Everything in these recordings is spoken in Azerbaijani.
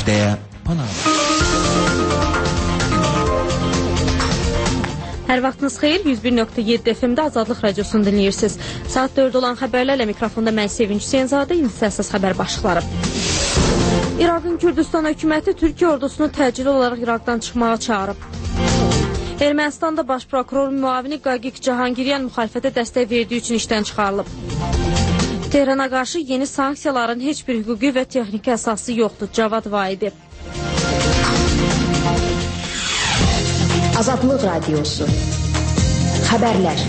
Haftaya Panama. Hər vaxtınız xeyir, 101.7 FM-də Azadlıq Radiosunu dinləyirsiniz. Saat 4 olan xəbərlərlə mikrofonda mən Sevinç Hüseynzadə, indi əsas xəbər başlıqları. İraqın Kürdistan hökuməti Türkiyə ordusunu təcili olaraq İraqdan çıxmağa çağırıb. Ermənistanda baş prokuror müavini Qaqiq Cahangiryan müxalifətə dəstək verdiyi üçün işdən çıxarılıb. Tehrana qarşı yeni sanksiyaların heç bir hüquqi və texniki əsası yoxdur, Cavad Vahidi. Azadlıq Radiosu. Xəbərlər.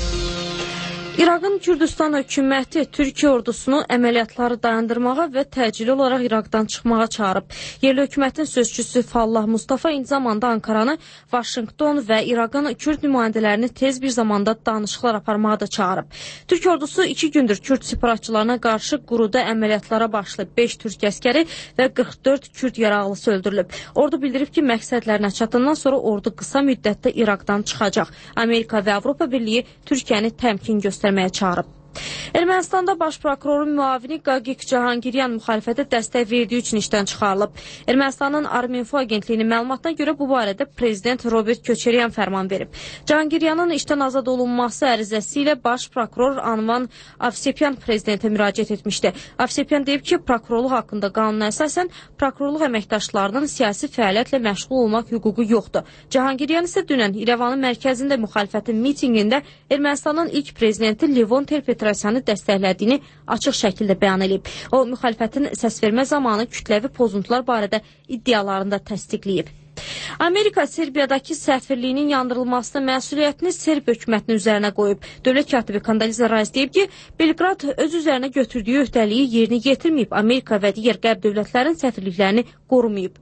İraqın Kürdistan hökuməti Türkiyə ordusunu əməliyyatları dayandırmağa və təcili olaraq İraqdan çıxmağa çağırıb. Yerli hökumətin sözçüsü Fallah Mustafa eyni zamanda Ankaranı, Vaşinqton və İraqın Kürd nümayəndələrini tez bir zamanda danışıqlar aparmağa da çağırıb. Türkiyə ordusu 2 gündür Kürd separatçılarına qarşı quruda əməliyyatlara başlayıb. 5 türk əskəri və 44 Kürd yaraqlısı öldürülüb. Ordu bildirib ki, məqsədlərinə çatandan sonra ordu qısa müddətdə İraqdan çıxacaq. Amerika və Avropa Birliyi Türkiyəni təmkin göstərməyə çağırıb. Ermənistanda baş prokurorun müavini Qaqiq Cahangiryan müxalifətə dəstək verdiyi üçün işdən çıxarılıb. Ermənistanın Arminfo agentliyinin məlumatına görə bu barədə prezident Robert Köçeryan fərman verib. Cahangiryanın işdən azad olunması ərizəsi ilə baş prokuror Anvan Avsepyan prezidentə müraciət etmişdi. Avsepyan deyib ki, prokurorluq haqqında qanuna əsasən prokurorluq əməkdaşlarının siyasi fəaliyyətlə məşğul olmaq hüququ yoxdur. Cahangiryan isə dünən İrəvanın mərkəzində müxalifətin mitinqində Ermənistanın ilk prezidenti Levon Ter-Petrosyanı dəstəklədiyini açıq şəkildə bəyan edib. O, müxalifətin səsvermə zamanı kütləvi pozuntular barədə iddialarını da təsdiqləyib. Amerika Serbiyadakı səfirliyinin yandırılmasının məsuliyyətini Serb hökumətinin üzərinə qoyub. Dövlət katibi Kandaliza Rice deyib ki, Belqrad öz üzərinə götürdüyü öhdəliyi yerinə yetirməyib. Amerika və digər qərb dövlətlərin səfirliklərini qorumayıb.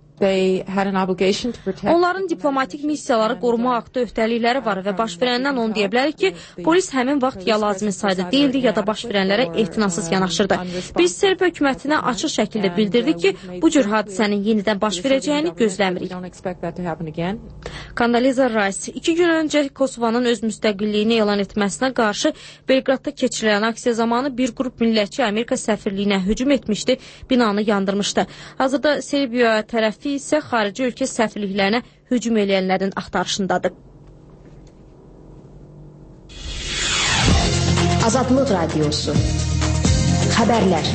Onların diplomatik missiyaları qoruma haqqda öhdəlikləri var və baş verəndən onu deyə bilərik ki, polis həmin vaxt ya lazımi sayda deyildi, ya da baş verənlərə ehtinatsız yanaşırdı. Biz Serb hökumətinə açıq şəkildə bildirdik ki, bu cür hadisənin yenidən baş verəcəyini gözləmirik. Kandaliza Rice 2 gün öncə Kosovanın öz müstəqilliyini elan etməsinə qarşı Belqradda keçirilən aksiya zamanı bir qrup millətçi Amerika səfirliyinə hücum etmişdi, binanı yandırmışdı. Hazırda Serbiya tərəfi isə xarici ölkə səfirliklərinə hücum eləyənlərin axtarışındadır. Azadlıq Radiosu. Xəbərlər.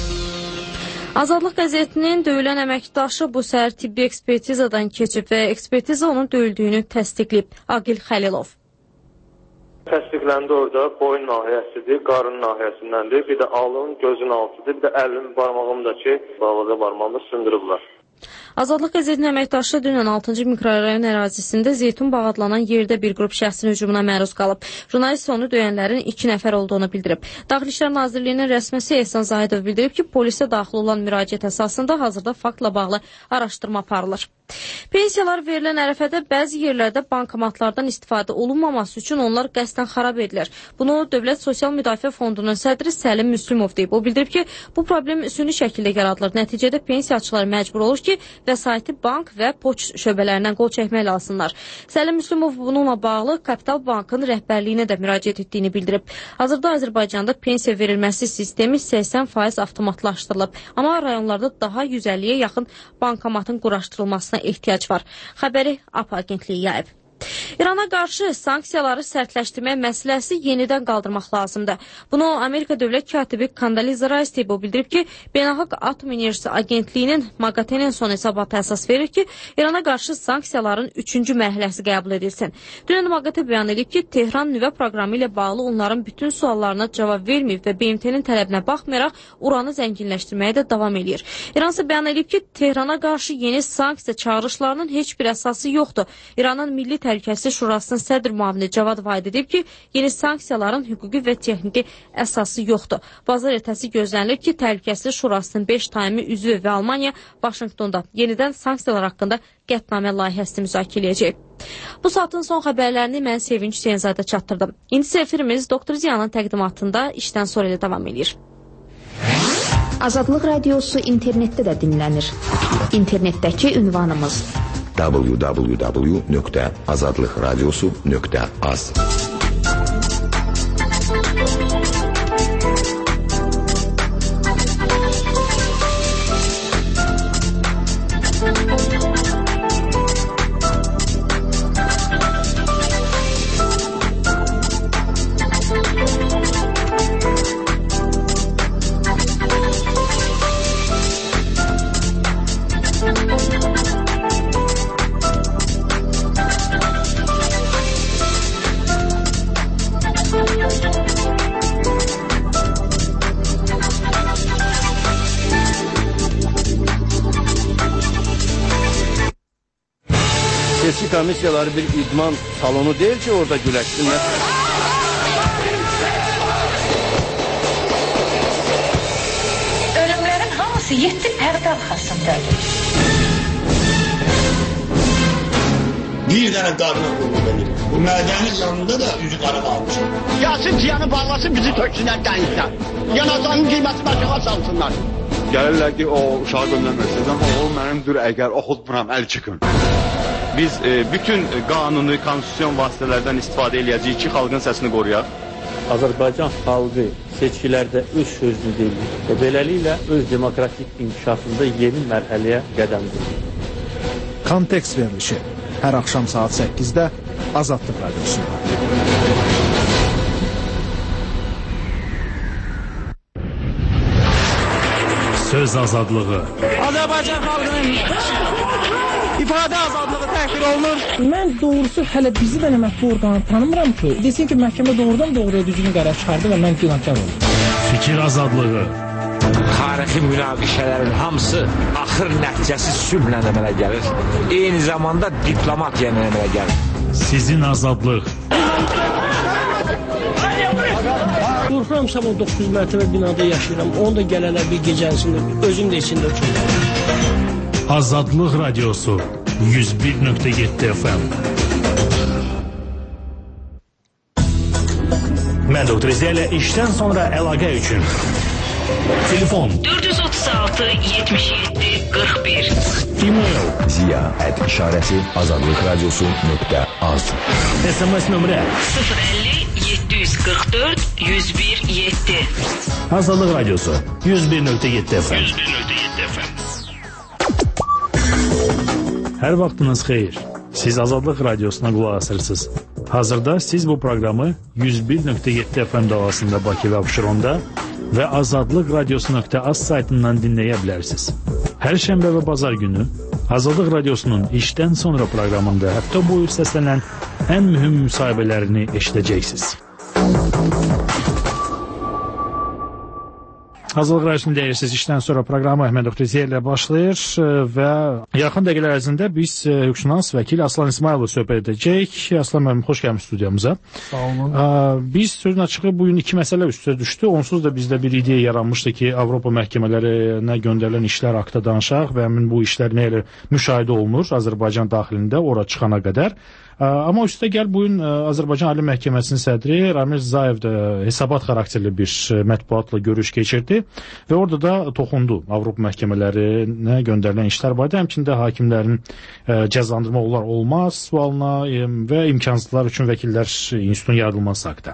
Azadlıq qəzetinin döyülən əməkdaşı bu səhər tibbi ekspertizadan keçib və ekspertiza onun döyüldüyünü təsdiqləyib. Aqil Xəlilov. Təsdiqləndi orada boyun nahiyəsidir, qarın nahiyəsindəndir, bir də alın, gözün altıdır, bir də əlin barmağımdakı bağlaca barmağımda sındırıblar. Azadlıq qəzetinin əməkdaşı dünən 6-cı mikrorayon ərazisində Zeytun bağı adlanan yerdə bir qrup şəxsin hücumuna məruz qalıb. Jurnalist onu döyənlərin 2 nəfər olduğunu bildirib. Daxili İşlər Nazirliyinin rəsmisi Ehsan Zahidov bildirib ki, polisə daxil olan müraciət əsasında hazırda faktla bağlı araşdırma aparılır. Pensiyalar verilən ərəfədə bəzi yerlərdə bankomatlardan istifadə olunmaması üçün onlar qəsdən xarab edilir. Bunu Dövlət Sosial Müdafiə Fondunun sədri Səlim Müslümov deyib. O bildirib ki, bu problem süni şəkildə yaradılır. Nəticədə pensiyaçılar məcbur olur ki, vəsaiti bank və poçt şöbələrindən qol çəkmək lazımlar. Səlim Müslümov bununla bağlı Kapital Bankın rəhbərliyinə də müraciət etdiyini bildirib. Hazırda Azərbaycanda pensiya verilməsi sistemi 80% avtomatlaşdırılıb. Amma rayonlarda daha 150-yə yaxın bankomatın quraşdırılmasına ehtiyac var. Xəbəri AP agentliyi yayıb. İrana qarşı sanksiyaları sərtləşdirmək məsələsi yenidən qaldırmaq lazımdır. Bunu Amerika Dövlət katibi Kandaliza Rice bildirib ki, Beynəlxalq Atom Enerjisi Agentliyinin Magatenin son hesabatı əsas verir ki, İrana qarşı sanksiyaların 3-cü mərhələsi qəbul edilsin. Dünən Magate bəyan edib ki, Tehran nüvə proqramı ilə bağlı onların bütün suallarına cavab verməyib və BMT-nin tələbinə baxmayaraq uranı zənginləşdirməyə də davam edir. İran isə bəyan edib ki, Tehrana qarşı yeni sanksiya çağırışlarının heç bir əsası yoxdur. İranın Milli Təhlükəsizlik Şurasının sədr müavini Cavad Vahid edib ki, yeni sanksiyaların hüquqi və texniki əsası yoxdur. Bazar ertəsi gözlənilir ki, Təhlükəsizlik Şurasının 5 daimi üzvü və Almaniya Vaşinqtonda yenidən sanksiyalar haqqında qətnamə layihəsini müzakirə edəcək. Bu saatın son xəbərlərini mən Sevinç Hüseynzadə çatdırdım. İndi isə efirimiz Doktor Ziyanın təqdimatında işdən sonra ilə davam edir. Azadlıq Radiosu internetdə də dinlənir. İnternetdəki ünvanımız www.azadlıqradiosu.az. seçki komissiyaları bir idman salonu deyil ki, orada güləşsinlər. Ölümlərin hamısı 7 pərdə arxasındadır. Bir dənə qarına qulluq edir. Bu mədənin yanında da üzü qara qalmışım. Gəlsin ciyanı bağlasın, bizi töksünlər dənizdən. Yanacağın qiyməti başına salsınlar. Gəlirlər ki, o uşağı göndərməksiniz, amma o mənimdir, əgər oxutmuram, əl çıxın. Biz bütün qanuni, konstitusyon vasitələrdən istifadə edəcəyik ki, xalqın səsini qoruyaq. Azərbaycan xalqı seçkilərdə öz sözünü deyir və beləliklə öz demokratik inkişafında yeni mərhələyə qədəm qoyur. Kontekst verilişi hər axşam saat 8-də Azadlıq Radiosunda. Söz azadlığı. Azərbaycan xalqının ifadə azadlığı təhqir olunur. Mən doğrusu hələ bizi də mətbu orqanı tanımıram ki, desin ki, məhkəmə doğrudan doğruya düzgün qərar çıxardı və mən günahkar oldum. Fikir azadlığı. Tarixi münaqişələrin hamısı axır nəticəsi sülhlə əmələ gəlir. Eyni zamanda diplomatiya əmələ gəlir. Sizin azadlıq. Qorxuram, sabah 9 mərtəbə binada yaşayıram. Onu da gələlər bir gecənsində, özüm də içində uçuram. Azadlıq Radiosu 101.7 FM. Mən Doktor Ziya işdən sonra əlaqə üçün telefon 436 77 41. E-mail ziya@işarəsi-azadlıqradiosu.az. SMS nömrə 050 744 101 7. Azadlıq Radiosu 101.7 FM. Hər vaxtınız xeyir. Siz Azadlıq Radiosuna qulaq asırsınız. Hazırda siz bu proqramı 101.7 FM dalğasında Bakı və Abşeronda və azadlıqradiosu.az saytından dinləyə bilərsiniz. Hər şənbə və bazar günü Azadlıq Radiosunun işdən sonra proqramında həftə boyu səslənən ən mühüm müsahibələrini eşidəcəksiniz. Azadlıq Radiosunun deyirsiniz işdən sonra proqramı Əhməd Oxtuziyyə ilə başlayır və yaxın dəqiqələr ərzində biz hüquqşünas vəkil Aslan İsmayılov söhbət edəcək. Aslan müəllim, xoş gəlmiş studiyamıza. Sağ olun. Biz sözün açığı bugün iki məsələ üstə düşdü. Onsuz da bizdə bir ideya yaranmışdı ki, Avropa məhkəmələrinə göndərilən işlər haqqında danışaq və həmin bu işlər nə ilə müşahidə olunur Azərbaycan daxilində ora çıxana qədər. Amma üstə gəl bugün Azərbaycan Ali Məhkəməsinin sədri Ramiz Zayev də hesabat xarakterli bir mətbuatla görüş keçirdi və orada da toxundu Avropa məhkəmələrinə göndərilən işlər barədə, həmçində hakimlərin cəzalandırma olar olmaz sualına və imkansızlar üçün vəkillər institutun yaradılması haqqında.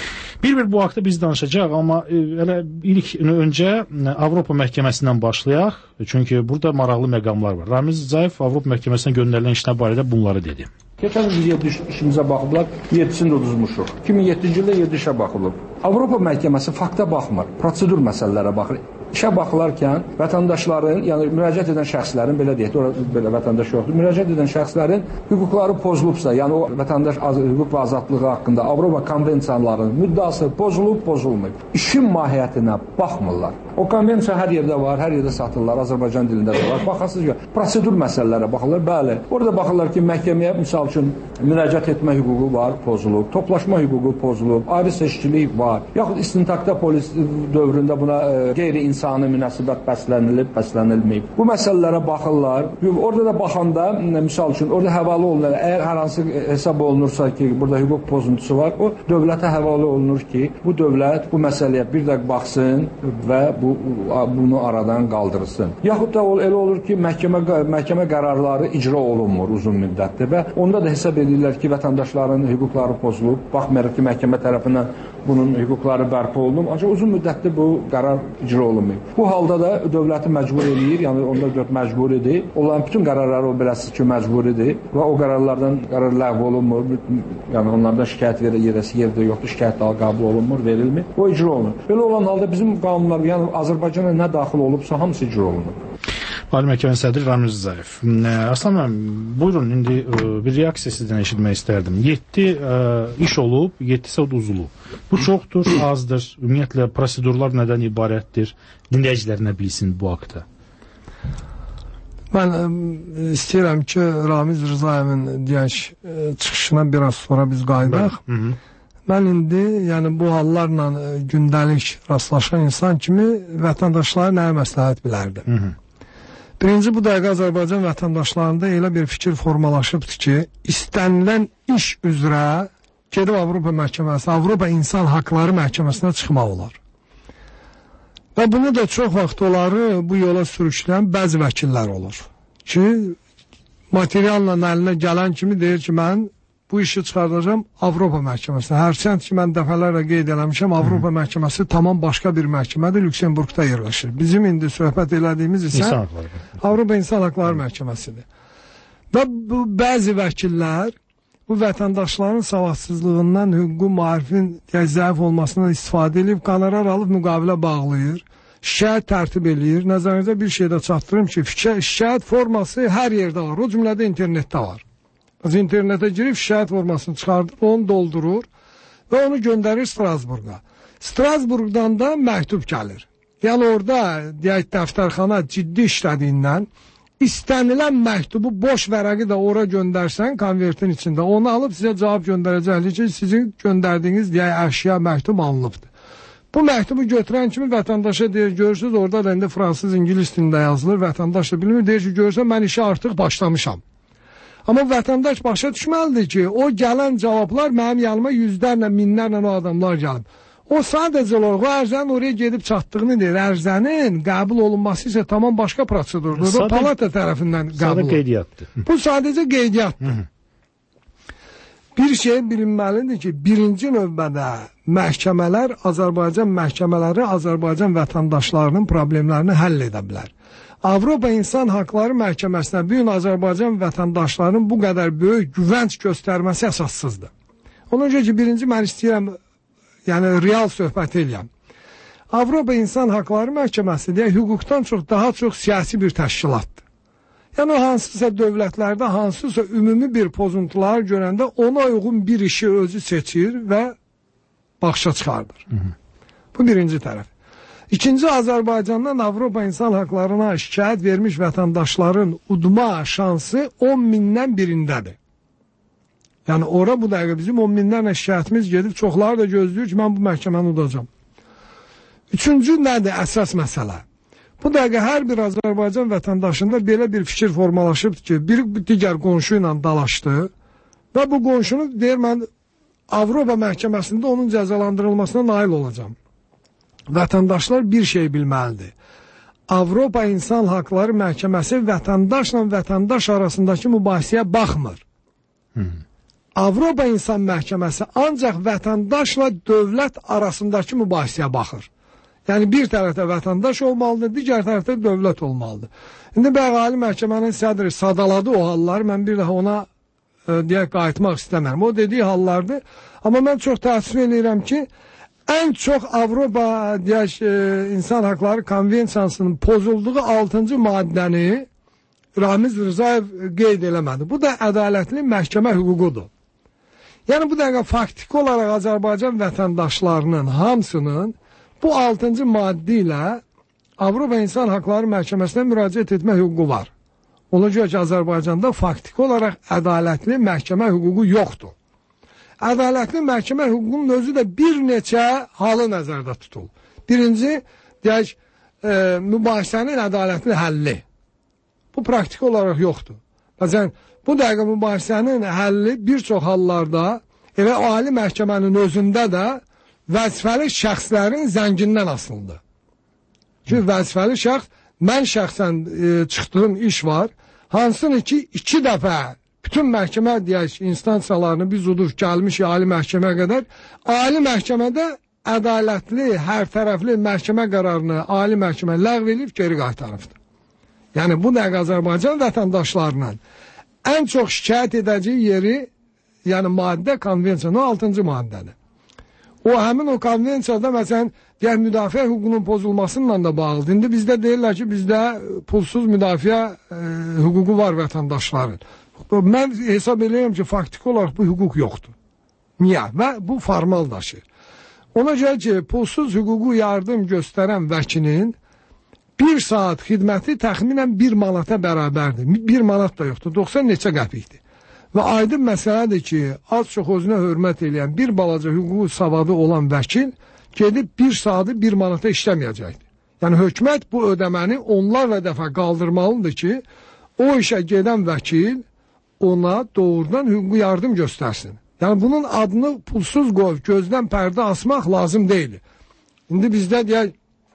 Bir bu haqda biz danışacağıq, amma elə ilk öncə Avropa məhkəməsindən başlayaq, çünki burada maraqlı məqamlar var. Ramiz Zayev Avropa məhkəməsinə göndərilən işlər barədə bunları dedi. Keçən il 7 işimizə baxıblar, 7-sini də uduzmuşuq. 2007-ci ildə 7 işə baxılıb. Avropa məhkəməsi fakta baxmır, prosedur məsələlərə baxır. İşə baxılarkən vətəndaşların, yəni müraciət edən şəxslərin, belə deyək, orada belə vətəndaş yoxdur, müraciət edən şəxslərin hüquqları pozulubsa, yəni o vətəndaş hüquq və azadlığı haqqında Avropa konvensiyalarının müddəası pozulub, pozulmayıb. İşin mahiyyətinə baxmırlar. O konvensiya hər yerdə var, hər yerdə satırlar, Azərbaycan dilində də var. Baxasınız ki, prosedur məsələlərə baxırlar, bəli. Orada baxırlar ki, məhkəməyə misal üçün müraciət etmə hüququ var, pozulub, toplaşma hüququ pozulub, ayrı seçkilik var. Yaxud istintaqda polis dövründə buna qeyri-insani münasibət bəslənilməyib. Bu məsələlərə baxırlar. Orada da baxanda, misal üçün, orada həvalə olunur. Əgər hər hansı hesab olunursa ki, burada hüquq pozuntusu var, o dövlətə həvalə olunur ki, bu dövlət bu məsələyə bir də baxsın və bunu aradan qaldırsın. Yaxud da elə olur ki, məhkəmə qərarları icra olunmur uzun müddətdir və onda da hesab edirlər ki, vətəndaşların hüquqları pozulub, baxmayaraq ki, məhkəmə tərəfindən bunun hüquqları bərpa olunub, ancaq uzun müddətdir bu qərar icra olunmayıb. Bu halda da dövləti məcbur edir, yəni onda məcburidir. Olan bütün qərarları o biləsiz ki, məcburidir və o qərar ləğv olunmur, yəni onlardan şikayət verəsi yerdə yoxdur, şikayət qəbul olunmur, verilmir, o icra olunur. Belə olan halda bizim qanunlar, yəni Azərbaycana nə daxil olubsa, hamısı icra olunur. Ali Məhkəmənin sədri Ramiz Zayev. Aslan müəllim, buyurun, indi bir reaksiya sizdən eşitmək istərdim. 7 iş olub, 7-sə uduzulub. Bu çoxdur, azdır, ümumiyyətlə prosedurlar nədən ibarətdir? Dinləyicilər nə bilsin bu haqda? Mən istəyirəm ki, Ramiz Rızayevin deyək çıxışına biraz sonra biz qayıdaq. Mən indi yəni bu hallarla gündəlik rastlaşan insan kimi vətəndaşlara nəyə məsləhət bilərdim? Birinci, bu dəqiqə Azərbaycan vətəndaşlarında elə bir fikir formalaşıbdır ki, istənilən iş üzrə gedib Avropa məhkəməsi, Avropa İnsan Haqları Məhkəməsinə çıxmaq olar. Və bunu da çox vaxt onları bu yola sürükləyən bəzi vəkillər olur ki, materialla əlinə gələn kimi deyir ki, mən bu işi çıxardacağım Avropa məhkəməsinə. Hərçənd ki, mən dəfələrlə qeyd eləmişəm, Avropa məhkəməsi tamam başqa bir məhkəmədir, Lüksemburqda yerləşir. Bizim indi söhbət elədiyimiz isə Avropa İnsan Haqları Məhkəməsidir. Və bu bəzi vəkillər bu vətəndaşların savadsızlığından, hüququ maarifin zəif olmasından istifadə edib, qonorar alıb müqavilə bağlayır, şikayət tərtib eləyir. Nəzərinizə bir şey də çatdırım ki, şikayət forması hər yerdə var, o cümlədə internetdə var. İnternetə girib şikayət formasını çıxardır, onu doldurur və onu göndərir Strasburqa. Strasburqdan da məktub gəlir. Yəni orada, deyək, dəftərxana ciddi işlədiyindən istənilən məktubu, boş vərəqi də ora göndərsən, konvertin içində, onu alıb sizə cavab göndərəcəkdir ki, sizin göndərdiyiniz deyək, əşya məktub alınıbdır. Bu məktubu götürən kimi vətəndaşa deyir, görürsünüz, orada da indi fransız, İngiliz dilində yazılır, vətəndaş da bilmir, deyir ki, görürsən, mən işə artıq başlamışam. Amma vətəndaş başa düşməlidir ki, o gələn cavablar mənim yanıma yüzlərlə, minlərlə o adamlar gəlib. O sadəcə olaraq o ərzənin oraya gedib çatdığını deyir. Ərzənin qəbul olunması isə tamam başqa prosedurdur. O palata tərəfindən qəbul olunur. Bu sadəcə qeydiyyatdır. Bir şey bilinməlidir ki, birinci növbədə məhkəmələr, Azərbaycan məhkəmələri Azərbaycan vətəndaşlarının problemlərini həll edə bilər. Avropa İnsan Haqları Məhkəməsinə bu gün Azərbaycan vətəndaşlarının bu qədər böyük güvənc göstərməsi əsassızdır. Ona görə ki, birinci mən istəyirəm, yəni real söhbət eləyəm. Avropa İnsan Haqları Məhkəməsi deyək, hüquqdan çox, daha çox siyasi bir təşkilatdır. Yəni, hansısa dövlətlərdə, hansısa ümumi bir pozuntuları görəndə ona uyğun bir işi özü seçir və baxışa çıxardır. Bu birinci tərəf. İkinci, Azərbaycandan Avropa İnsan Haqlarına şikayət vermiş vətəndaşların udma şansı 10 mindən birindədir. Yəni, ora bu dəqiqə bizim 10 minlərlə şikayətimiz gedib, çoxları da gözləyir ki, mən bu məhkəməni udacam. Üçüncü nədir? Əsas məsələ. Bu dəqiqə hər bir Azərbaycan vətəndaşında belə bir fikir formalaşıbdır ki, bir digər qonşu ilə dalaşdı və bu qonşunu deyir, mən Avropa məhkəməsində onun cəzalandırılmasına nail olacam. Vətəndaşlar bir şey bilməlidir. Avropa İnsan Haqları Məhkəməsi vətəndaşla vətəndaş arasındakı mübahisəyə baxmır. Avropa İnsan Məhkəməsi ancaq vətəndaşla dövlət arasındakı mübahisəyə baxır. Yəni, bir tərəfdə vətəndaş olmalıdır, digər tərəfdə dövlət olmalıdır. İndi bəq Ali Məhkəmənin sədri sadaladı o halları, mən bir daha ona deyək, qayıtmaq istəmərəm. O dediyi hallardır. Amma mən çox təəssüf edirəm ki, ən çox Avropa deyək, İnsan Haqları Konvensiyasının pozulduğu 6-cı maddəni Ramiz Rızayev qeyd eləmədi. Bu da ədalətli məhkəmə hüququdur. Yəni, bu dəqiqə faktiki olaraq Azərbaycan vətəndaşlarının hamısının bu 6-cı maddi ilə Avropa İnsan Haqları Məhkəməsinə müraciət etmə hüququ var. Ona görə ki, Azərbaycanda faktiki olaraq ədalətli məhkəmə hüququ yoxdur. Ədalətli məhkəmə hüququnun özü də bir neçə halı nəzərdə tutulur. Birinci, deyək, mübahisənin ədalətli həlli. Bu praktiki olaraq yoxdur. Məsələn, bu dəqiqə mübahisənin həlli bir çox hallarda elə ali məhkəmənin özündə də vəzifəli şəxslərin zəngindən asılıdır. Çünki vəzifəli şəxs, mən şəxsən çıxdığım iş var, hansını ki, 2 dəfə bütün məhkəmə deyək, instansiyalarını biz udub gəlmişik ali məhkəməyə qədər, ali məhkəmədə ədalətli, hər tərəfli məhkəmə qərarını ali məhkəmə ləğv edib geri qaytarıbdır. Yəni, bu dəqiqə Azərbaycan vətəndaşlarının ən çox şikayət edəcəyi yeri, yəni maddə konvensiyanın 6-cı maddədir. O, həmin o konvensiyada, məsələn, deyək, müdafiə hüququnun pozulmasıyla da bağlıdır. İndi bizdə deyirlər ki, bizdə pulsuz müdafiə hüququ var vətəndaşların. Mən hesab edirəm ki, faktiki olaraq bu hüquq yoxdur. Niyə? Və bu formal daşıyır. Ona görə ki, pulsuz hüququ yardım göstərən vəkilin 1 saat xidməti təxminən 1 manata bərabərdir. 1 manat da yoxdur, 90 neçə qəpikdir. Və aydın məsələdir ki, az-çox özünə hörmət edən bir balaca hüquqi savadı olan vəkil gedib 1 saatı 1 manata işləməyəcəkdir. Yəni hökumət bu ödəməni onlarla dəfə qaldırmalıdır ki, o işə gedən vəkil ona doğrudan hüquqi yardım göstərsin. Yəni bunun adını pulsuz qoyub gözdən pərdə asmaq lazım deyil. İndi bizdə deyək,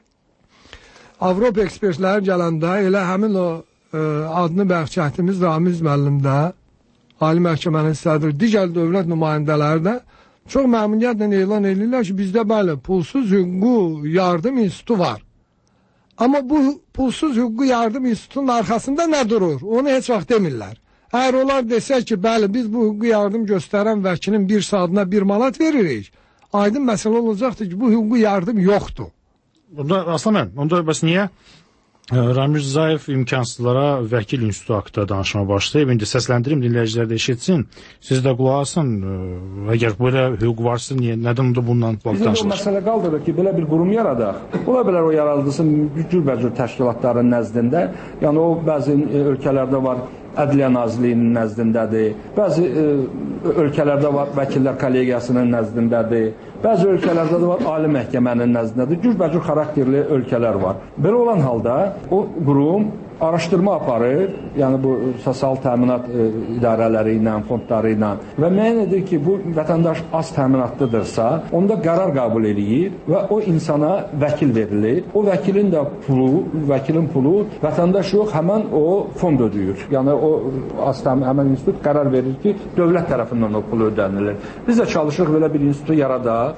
Avropa ekspertləri gələndə elə həmin o adını bəxşətimiz Ramiz müəllim də, Ali Məhkəmənin sədri, digər dövlət nümayəndələri də çox məmnuniyyətlə elan edirlər ki, bizdə bəli, pulsuz hüquqi yardım institutu var. Amma bu pulsuz hüquqi yardım institutunun arxasında nə durur? Onu heç vaxt demirlər. Əgər onlar desək ki, bəli, biz bu hüquqi yardım göstərən vəkilin 1 saatına 1 manat veririk, aydın məsələ olacaqdır ki, bu hüquqi yardım yoxdur. Aslan, onda bəs niyə Ramiz Rzayev imkansızlara vəkil institutu haqqında danışma başlayıb? İndi səsləndirim, dinləyicilər də eşitsin. Siz də qulaq asın. Əgər belə hüquq varsa, nədən bundan danışılır? Bizim o məsələ qaldırır ki, belə bir qurum yaradaq. Ola bilər o yaradılsın cürbəcür təşkilatların nəzdində. Yəni o bəzi ölkələrdə var, Ədliyyə Nazirliyinin nəzdindədir. Bəzi ölkələrdə var, Vəkillər Kollegiyasının nəzdindədir. Bəzi ölkələrdə də var, Ali Məhkəmənin nəzdindədir. Cürbəcür xarakterli ölkələr var. Belə olan halda o qurum araşdırma aparır, yəni bu sosial təminat idarələri ilə, fondları ilə və müəyyən edir ki, bu vətəndaş az təminatlıdırsa, onda qərar qəbul edir və o insana vəkil verilir. O vəkilin də pulu, vəkilin pulu vətəndaş yox, həmən o fond ödəyir. Yəni o həmən institut qərar verir ki, dövlət tərəfindən o pul ödənilir. Biz də çalışırıq belə bir institutu yaradaq.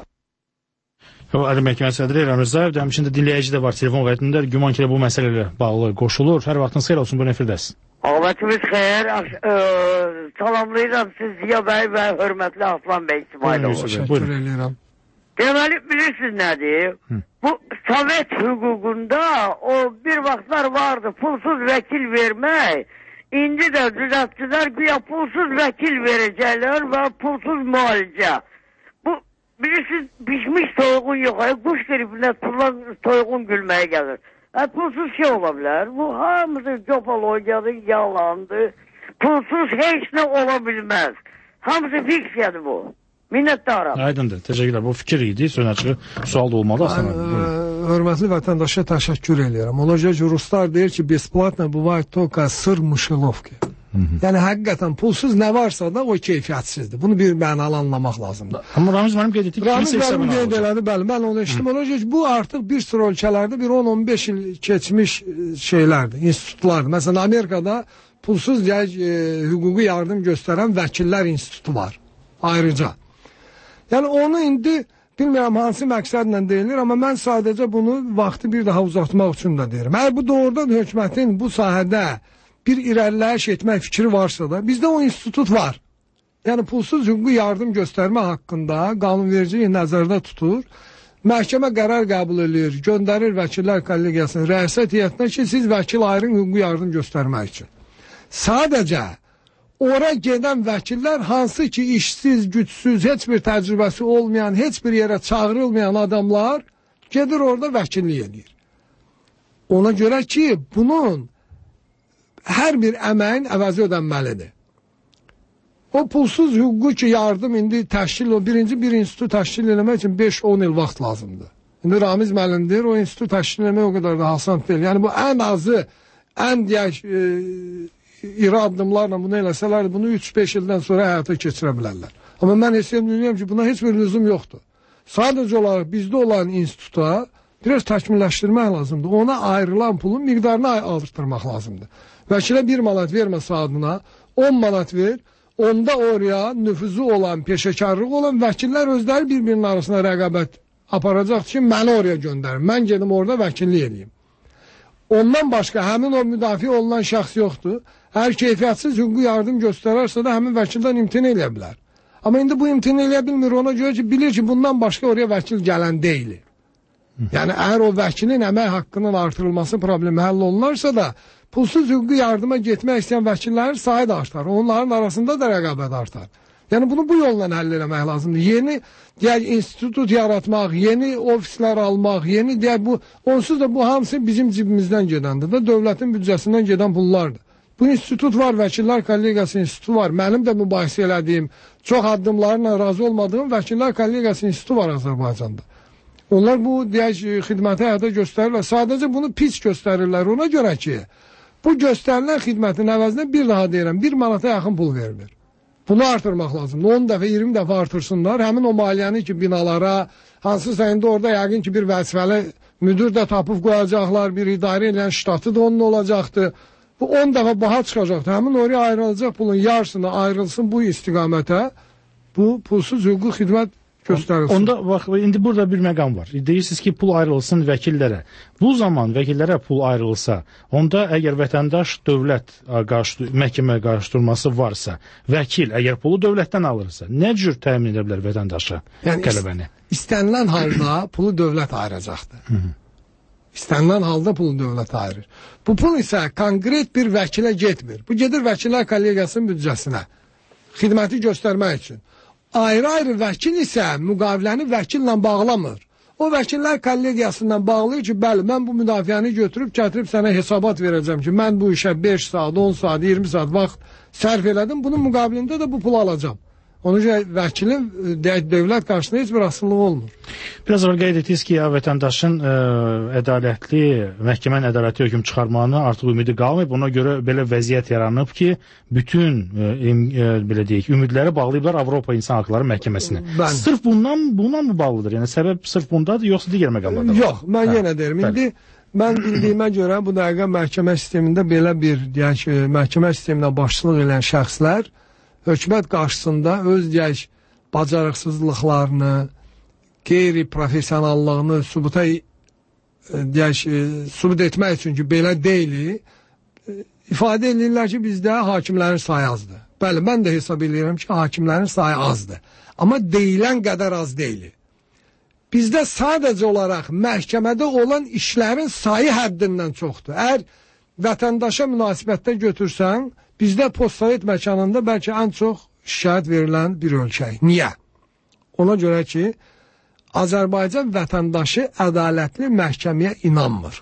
Ali Məhkəmə sədri Ramiz Rzayev də həmçində dinləyici də var telefon vəhdində. Güman ki, bu məsələ ilə bağlı qoşulur. Hər vaxtınız xeyir olsun, bu nefirdəsiz. Ağabətimiz xeyir. Salamlayıram siz Ziya bəy və hörmətli Aslan bəy İsmailov. Təşəkkür edirəm. Deməli, bilirsiniz nədir? Bu Sovet hüququnda o bir vaxtlar vardı pulsuz vəkil vermək. İndi də düzəltçilər güya pulsuz vəkil verəcəklər və pulsuz müalicə. Bilirsiniz, pişmiş toyuğun yox, quş qripindən tutulan toyuğun gülməyə gəlir. Pulsuz şey ola bilər. Bu hamısı topologiyadır, yalandır. Pulsuz heç nə ola bilməz. Hamısı fiksiyadır bu. Minnətdaram. Aydındır, təşəkkürlər. Bu fikir idi, sönəçi sual da olmalı aslında. Hörmətli vətəndaşa təşəkkür edirəm. Ona görə ki, ruslar deyir ki, besplatно bывает только sır mышеловки. Yəni həqiqətən pulsuz nə varsa da o keyfiyyətsizdir. Bunu bir mənalı anlamaq lazımdır. Amma Ramiz müəllim qeyd etdi ki, Ramiz müəllim qeyd elədi, bəli, mən onu eşitdim. Ona görə ki, bu artıq bir sıra ölkələrdə bir 10-15 il keçmiş şeylərdir, institutlardır. Məsələn, Amerikada pulsuz hüquqi yardım göstərən vəkillər institutu var, ayrıca. Yəni onu indi bilmirəm hansı məqsədlə deyilir, amma mən sadəcə bunu vaxtı bir daha uzatmaq üçün də deyirəm. Əgər bu doğrudan hökumətin bu sahədə bir irəliləyiş etmək fikri varsa da, bizdə o institut var. Yəni, pulsuz hüquqi yardım göstərmə haqqında qanunvericilik nəzərdə tutur, məhkəmə qərar qəbul edir, göndərir Vəkillər Kollegiyasının rəisət heyətinə ki, siz vəkil ayırın hüquqi yardım göstərmək üçün. Sadəcə, ora gedən vəkillər hansı ki, işsiz, gücsüz, heç bir təcrübəsi olmayan, heç bir yerə çağırılmayan adamlar gedir orada vəkillik edir. Ona görə ki, bunun hər bir əməyin əvəzi ödənməlidir. O pulsuz hüquqi ki, yardım indi təşkil, o birinci bir institut təşkil eləmək üçün 5-10 il vaxt lazımdır. İndi Ramiz müəllimdir, o institut təşkil eləmək o qədər də hasan deyil. Yəni bu ən azı, ən deyək, iri addımlarla bunu eləsələr, bunu 3-5 ildən sonra həyata keçirə bilərlər. Amma mən bilirəm ki, buna heç bir lüzum yoxdur. Sadəcə olaraq bizdə olan instituta biraz təkmilləşdirmək lazımdır. Ona ayrılan pulun miqdarını artırmaq lazımdır. Vəkilə 1 manat vermə saatına, 10 manat ver, onda oraya nüfuzu olan, peşəkarlıq olan vəkillər özləri bir-birinin arasında rəqabət aparacaq ki, məni oraya göndərin, mən gedim orada vəkillik edeyim. Ondan başqa həmin o müdafiə olunan şəxs yoxdur. Hər keyfiyyətsiz hüquqi yardım göstərərsə də həmin vəkildən imtina edə bilər. Amma indi bu imtina edə bilmir, ona görə ki, bilir ki, bundan başqa oraya vəkil gələn deyil. Yəni, əgər o vəkilin əmək haqqının artırılması problemi həll olunarsa da, pulsuz hüquqi yardıma getmək istəyən vəkillərin sayı da artar. Onların arasında da rəqabət artar. Yəni bunu bu yolla həll eləmək lazımdır. Yeni deyək institut yaratmaq, yeni ofislər almaq, yeni deyək bu onsuz da bu hamısı bizim cibimizdən gedəndir də, dövlətin büdcəsindən gedən pullardır. Bu institut var, Vəkillər Kollegiyası institutu var. Mənim də mübahisə elədiyim, çox addımlarla razı olmadığım Vəkillər Kollegiyası institutu var Azərbaycanda. Onlar bu deyək xidməti həyata göstərirlər. Sadəcə bunu pis göstərirlər ona görə ki, bu göstərilən xidmətin əvəzinə bir daha deyirəm, 1 manata yaxın pul verilir. Bunu artırmaq lazımdır. 10 dəfə, 20 dəfə artırsınlar. Həmin o maliyyəni ki, binalara, hansısa indi orada yəqin ki, bir vəzifəli müdür də tapıb qoyacaqlar, bir idarə edən ştatı da onun olacaqdır. Bu 10 dəfə baha çıxacaqdır. Həmin oraya ayrılacaq pulun yarısını ayrılsın bu istiqamətə, bu pulsuz hüquqi xidmət göstərilsin. Onda bax, indi burada bir məqam var. Deyirsiniz ki, pul ayrılsın vəkillərə. Bu zaman vəkillərə pul ayrılsa, onda əgər vətəndaş dövlət məhkəmə qarşıdurması varsa, vəkil əgər pulu dövlətdən alırsa, nə cür təmin edə bilər vətəndaşa qələbəni? İstənilən halda pulu dövlət ayıracaqdır. İstənilən halda pulu dövlət ayırır. Bu pul isə konkret bir vəkilə getmir. Bu gedir Vəkillər Kollegiyasının büdcəsinə, xidməti göstərmək üçün. Ayrı-ayrı vəkil isə müqaviləni vəkillə bağlamır. O Vəkillər Kollegiyasından bağlayır ki, bəli, mən bu müdafiəni gətirib sənə hesabat verəcəm ki, mən bu işə 5 saat, 10 saat, 20 saat vaxt sərf elədim, bunun müqabilində də bu pulu alacam. Onun üçün vəkilin dövlət qarşısında heç bir asıllığı olmur. Biraz evvel qeyd etdiniz ki, vətəndaşın ədalətli, məhkəmənin ədalətli hökm çıxarmağına artıq ümidi qalmayıb. Ona görə belə vəziyyət yaranıb ki, bütün belə deyək, ümidləri bağlayıblar Avropa İnsan Haqları Məhkəməsinə. Sırf bundan mı bağlıdır? Yəni səbəb sırf bundadır, yoxsa digər məqamlarda var? Yox, mən yenə deyirəm. İndi mən bildiyimə görə bu dəqiqə məhkəmə sistemində belə bir, deyək, məhkəmə sisteminə başçılıq edən şəxslər hökumət qarşısında öz deyək, bacarıqsızlıqlarını, qeyri-profesionallığını sübut etmək üçün ki, belə deyil, ifadə edirlər ki, bizdə hakimlərin sayı azdır. Bəli, mən də hesab edirəm ki, hakimlərin sayı azdır. Amma deyilən qədər az deyil. Bizdə sadəcə olaraq məhkəmədə olan işlərin sayı həddindən çoxdur. Əgər vətəndaşa münasibətdə götürsən, bizdə postsovet məkanında bəlkə ən çox şikayət verilən bir ölkəyik. Niyə? Ona görə ki, Azərbaycan vətəndaşı ədalətli məhkəməyə inanmır.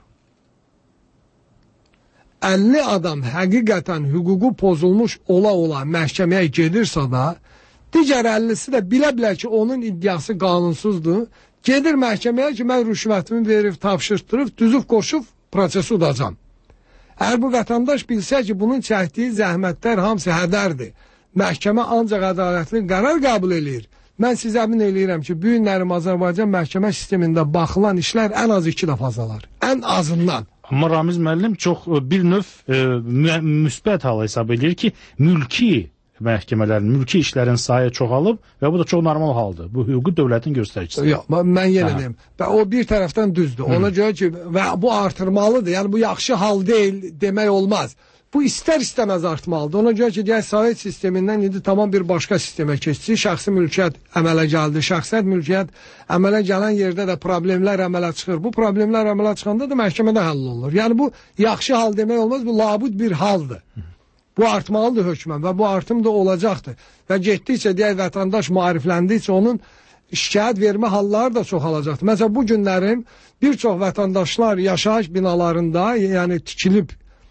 50 adam həqiqətən hüququ pozulmuş ola-ola məhkəməyə gedirsə da, digər 50'si də bilə-bilə ki, onun iddiası qanunsuzdur, gedir məhkəməyə ki, mən rüşvətimi verib, tapşırtdırıb, düzüb qoşub, prosesi udacam. Əgər bu vətəndaş bilsə ki, bunun çəkdiyi zəhmətlər hamısı hədərdir, məhkəmə ancaq ədalətli qərar qəbul edir. Mən sizə əmin eləyirəm ki, bu günlərim Azərbaycan məhkəmə sistemində baxılan işlər ən az 2 dəfə azalar. Ən azından. Amma Ramiz müəllim çox bir növ müsbət hala hesab edir ki, mülki məhkəmələrin, mülki işlərin sayı çoxalıb və bu da çox normal haldır. Bu hüquqi dövlətin göstəricisidir. Yox, mən yenə deyim. Və o bir tərəfdən düzdür. Ona görə ki, və bu artırmalıdır. Yəni bu yaxşı hal deyil demək olmaz. Bu istər-istəməz artmalıdır. Ona görə ki, deyək, Sovet sistemindən indi tamam bir başqa sistemə keçdi. Şəxsi mülkiyyət əmələ gəldi. Şəxsiyyət mülkiyyət əmələ gələn yerdə də problemlər əmələ çıxır. Bu problemlər əmələ çıxanda da məhkəmədə həll olunur. Yəni bu yaxşı hal demək olmaz. Bu labud bir haldır. Bu artmalıdır hökmən və bu artım da olacaqdır. Və getdikcə, deyək, vətəndaş maarifləndikcə onun şikayət vermə halları da çoxalacaqdır. Məsələn, bu günlərim bir çox vətəndaşlar yaşayış binalarında, yəni tikilib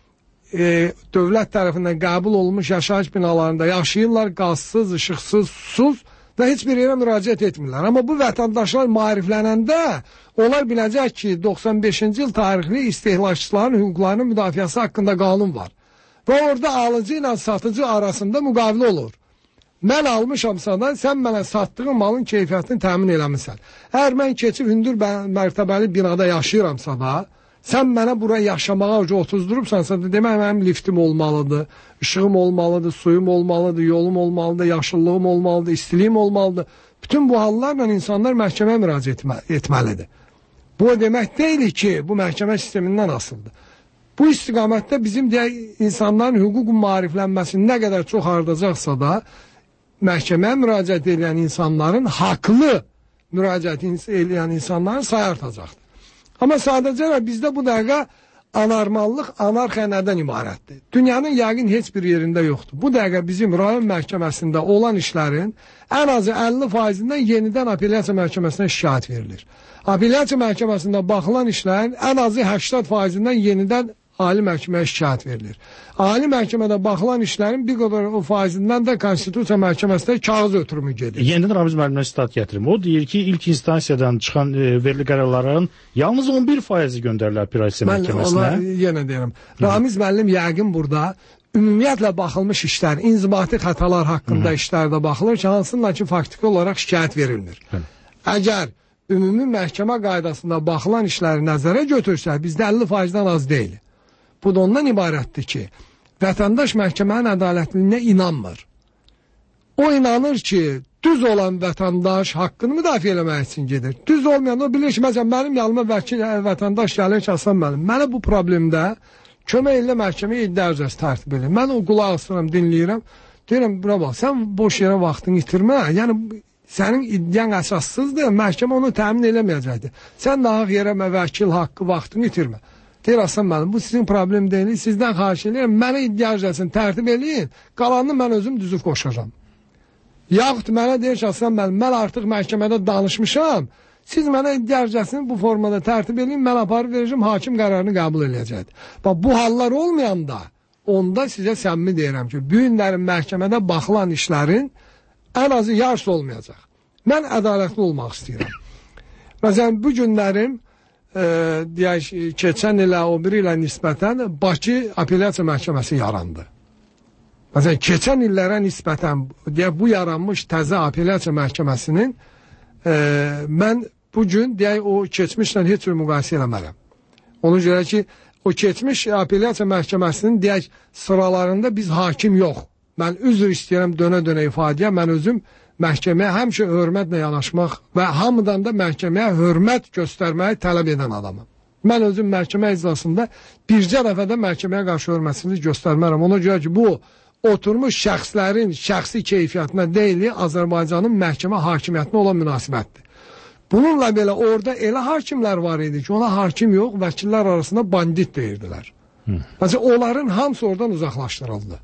dövlət tərəfindən qəbul olunmuş yaşayış binalarında yaşayırlar, qazsız, işıqsız, susuz və heç bir yerə müraciət etmirlər. Amma bu vətəndaşlar maariflənəndə onlar biləcək ki, 95-ci il tarixli istehlakçıların hüquqlarının müdafiəsi haqqında qanun var. Və orada alıcı ilə satıcı arasında müqavilə olur. Mən almışam sana, sən mənə satdığın malın keyfiyyətini təmin eləmişsən. Əgər mən keçib hündür mərtəbəli binada yaşayıram sana, sən mənə buraya yaşamağa otuzdurubsansa, demək mənim liftim olmalıdır, işığım olmalıdır, suyum olmalıdır, yolum olmalıdır, yaşıllığım olmalıdır, istiliyim olmalıdır. Bütün bu hallarla insanlar məhkəməyə müraciət etməlidir. Bu demək deyil ki, bu məhkəmə sistemindən asıldır. Bu istiqamətdə bizim deyək, insanların hüquq maariflənməsini nə qədər çox ardacaqsa da, məhkəməyə müraciət edən insanların haqlı müraciət edən insanların sayı artacaqdır. Amma sadəcə bizdə bu dəqiqə anormallıq, anarxiya nədən ibarətdir? Dünyanın yəqin heç bir yerində yoxdur. Bu dəqiqə bizim rayon məhkəməsində olan işlərin ən azı 50%-dən yenidən apellyasiya məhkəməsinə şikayət verilir. Apellyasiya məhkəməsində baxılan işlərin ən azı 80%-dən yenidən Ali məhkəməyə şikayət verilir. Ali məhkəmədə baxılan işlərin bir qədər o faizindən də Konstitusiya məhkəməsində kağız ötürümü gedir. Yenidən Ramiz müəllimə sitat gətirim. O deyir ki, ilk instansiyadan çıxan verili qərarların yalnız 11% göndərilir apellyasiya məhkəməsinə. Mən yenə deyirəm. Ramiz müəllim yəqin burada ümumiyyətlə baxılmış işlər, inzibati xətalar haqqında işlərdə baxılır ki, hansınla ki, faktiki olaraq şikayət verilmir. Əgər ümumi məhkəmə qaydasında baxılan işləri nəzərə götürsə, bizdə 50%-dən az deyil. Bu da ondan ibarətdir ki, vətəndaş məhkəmənin ədalətliyinə inanmır. O inanır ki, düz olan vətəndaş haqqını müdafiə eləmək üçün gedir. Düz olmayan o bilir ki, məsələn, mənim yanıma vətəndaş gəlir ki, Aslan müəllim, mənə bu problemdə kömək ilə məhkəməyə iddia arızası tərtib edir. Mən o qulaq asıram, dinləyirəm. Deyirəm, bura bax, sən boş yerə vaxtını itirmə. Yəni, sənin iddian əsassızdır, məhkəmə onu təmin eləməyəcəkdir. Sən nahaq yerə vəkil haqqı vaxtını itirmə. Deyir, Aslan müəllim, bu sizin problem deyil, sizdən xahiş edirəm, mənə iddia arızasını tərtib eləyin, qalanını mən özüm düzüb qoşacağam. Yaxud mənə deyir ki, Aslan müəllim, mən artıq məhkəmədə danışmışam, siz mənə iddia arızasını bu formada tərtib eləyin, mən aparıb verəcəm, hakim qərarını qəbul eləyəcəkdir. Bax, bu hallar olmayanda, onda sizə səmimi deyirəm ki, bu günlərin məhkəmədə baxılan işlərin ən azı yarısı olmayacaq. Mən ədalətli olmaq istəyirəm. Məsələn, bu günlərin deyək, keçən ilə, o biri ilə nisbətən Bakı apellyasiya məhkəməsi yarandı. Məsələn, keçən illərə nisbətən deyək, bu yaranmış təzə apellyasiya məhkəməsinin mən bugün deyək, o keçmişlə heç bir müqayisə eləmərəm. Ona görə ki, o keçmiş apellyasiya məhkəməsinin deyək, sıralarında biz hakim yox. Mən üzr istəyirəm dönə-dönə ifadəyə, mən özüm məhkəməyə həmişə hörmətlə yanaşmaq və hamıdan da məhkəməyə hörmət göstərməyi tələb edən adamım. Mən özüm məhkəmə iclasında bircə dəfədə məhkəməyə qarşı hörmətsizlik göstərmərəm. Ona görə ki, bu oturmuş şəxslərin şəxsi keyfiyyətinə deyil, Azərbaycanın məhkəmə hakimiyyətinə olan münasibətdir. Bununla belə orada elə hakimlər var idi ki, ona hakim yox, vəkillər arasında bandit deyirdilər. Məsələn, onların hamısı oradan uzaqlaşdırıldı.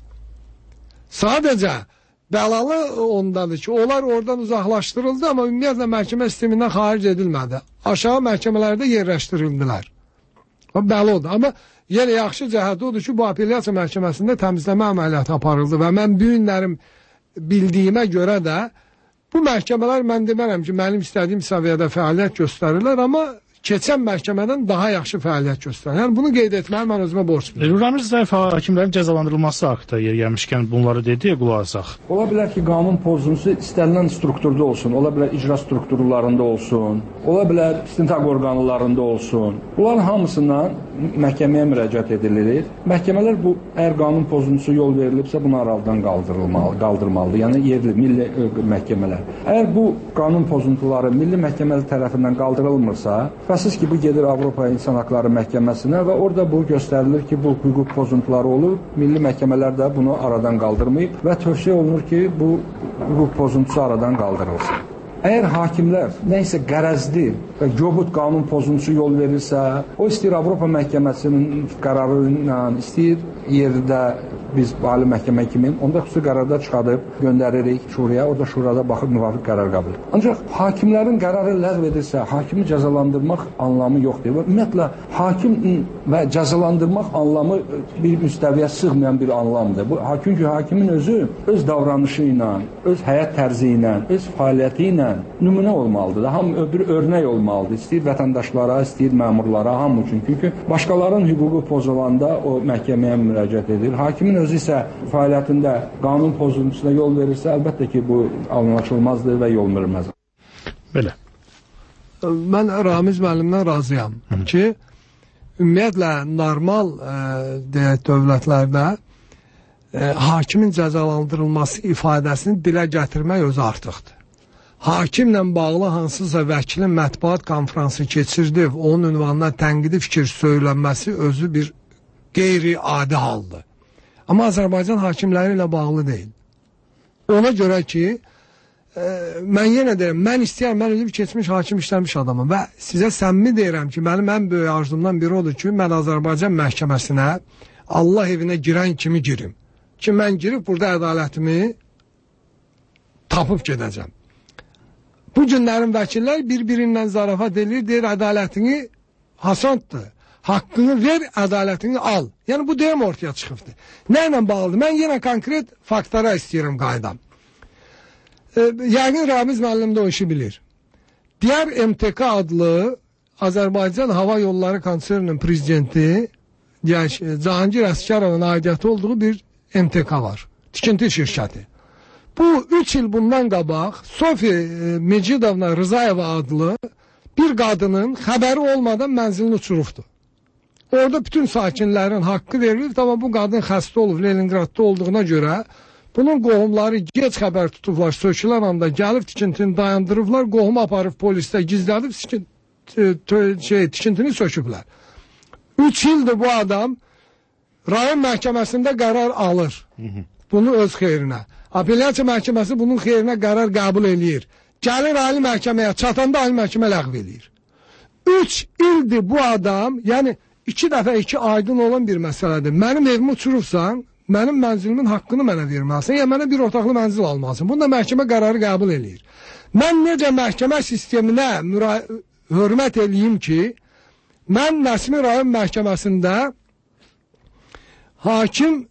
Sadəcə bəlalı ondadır ki, onlar oradan uzaqlaşdırıldı, amma ümumiyyətlə məhkəmə sistemindən xaric edilmədi. Aşağı məhkəmələrdə yerləşdirildilər. Bəli odur. Amma yenə yaxşı cəhəti odur ki, bu apellyasiya məhkəməsində təmizləmə əməliyyatı aparıldı və mən bu günlərim bildiyimə görə də bu məhkəmələr mən demərəm ki, mənim istədiyim səviyyədə fəaliyyət göstərirlər, amma keçən məhkəmədən daha yaxşı fəaliyyət göstərir. Yəni bunu qeyd etməyi mən özümə borc bilirəm. Ramiz zəif hakimlərin cəzalandırılması haqqında yer gəlmişkən bunları dedi, qulaq asaq. Ola bilər ki, qanun pozuntusu istənilən strukturda olsun, ola bilər icra strukturlarında olsun, ola bilər istintaq orqanlarında olsun. Bunların hamısından məhkəməyə müraciət edilir. Məhkəmələr bu əgər qanun pozuntusu yol verilibsə, bunu aradan qaldırmalıdır. Yəni yerli, milli məhkəmələr. Əgər bu qanun pozuntuları milli məhkəmələr tərəfindən qaldırılmırsa, şübhəsiz ki, bu gedir Avropa İnsan Haqları Məhkəməsinə və orada bu göstərilir ki, bu hüquq pozuntuları olur. Milli məhkəmələr də bunu aradan qaldırmayıb və tövsiyə olunur ki, bu hüquq pozuntusu aradan qaldırılsın. Əgər hakimlər nəysə qərəzli və göbut qanun pozuntusu yol verirsə, o istəyir Avropa Məhkəməsinin qərarı ilə, istəyir yerdə biz ali məhkəmə kimi, onda xüsusi qərarda çıxadıb göndəririk şuraya, orada şurada baxıb müvafiq qərar qəbul. Ancaq hakimlərin qərarı ləğv edirsə, hakimi cəzalandırmaq anlamı yoxdur. Ümumiyyətlə, hakim və cəzalandırmaq anlamı bir müstəviyə sığmayan bir anlamdır. Çünki hakimin özü öz davranışı ilə, öz həyat tərzi ilə, öz fəaliyyəti ilə nümunə olmalıdır. Bir örnək olmalıdır. İstəyir vətəndaşlara, istəyir məmurlara, hamı üçün. Çünki başqalarının hüququ pozulanda o məhkəməyə müraciət edir. Hakimin özü isə fəaliyyətində qanun pozuntusuna yol verirsə, əlbəttə ki, bu anlaşılmazdır və yol verilməz. Belə. Mən Ramiz müəllimdən razıyam ki, ümumiyyətlə normal dövlətlərdə hakimin cəzalandırılması ifadəsini dilə gətirmək özü artıqdır. Hakimlə bağlı hansısa vəkilin mətbuat konfransı keçirdi, onun ünvanına tənqidi fikir söylənməsi özü bir qeyri-adi haldır. Amma Azərbaycan hakimləri ilə bağlı deyil. Ona görə ki, mən yenə deyirəm, mən istəyirəm, mən özüm keçmiş hakim işləmiş adamım və sizə səmimi deyirəm ki, mənim ən böyük arzumdan biri odur ki, mən Azərbaycan məhkəməsinə Allah evinə girən kimi girim. Ki, mən girib burada ədalətimi tapıb gedəcəm. Bu günlərin vəkillər bir-birindən zarafat edir, deyir, ədalətini hasanddır. Haqqını ver, ədalətini al. Yəni, bu deyəm ortaya çıxıbdır. Nə ilə bağlıdır? Mən yenə konkret faktlara istəyirəm qaydam. Yəqin Ramiz müəllim də o işi bilir. Diğer MTK adlı Azərbaycan Hava Yolları konserninin prezidenti Cahangir Əskarovun aidiyyatı olduğu bir MTK var. Tikinti şirkəti. Bu 3 il bundan qabaq Sofi Mecidovna Rızayeva adlı bir qadının xəbəri olmadan mənzilini uçurubdu. Orada bütün sakinlərin haqqı verilir, amma bu qadın xəstə olub Leningradda olduğuna görə bunun qohumları geç xəbər tutublar, sökülən anda gəlib tikintini dayandırıblar, qohum aparıb polisdə gizlədib tikintini söküblər. 3 ildir bu adam rayon məhkəməsində qərar alır. Bunu öz xeyrinə. Apellyasiya məhkəməsi bunun xeyrinə qərar qəbul eləyir. Gəlir ali məhkəməyə, çatanda ali məhkəmə ləğv eləyir. 3 ildir bu adam, yəni 2 dəfə 2 aydın olan bir məsələdir. Mənim evimi uçurubsan, mənim mənzilimin haqqını mənə verməlisən, ya mənə bir otaqlı mənzil almalısın. Bunda məhkəmə qərarı qəbul eləyir. Mən necə məhkəmə sisteminə hörmət eləyim ki, mən Nəsimi rayon məhkəməsində hakim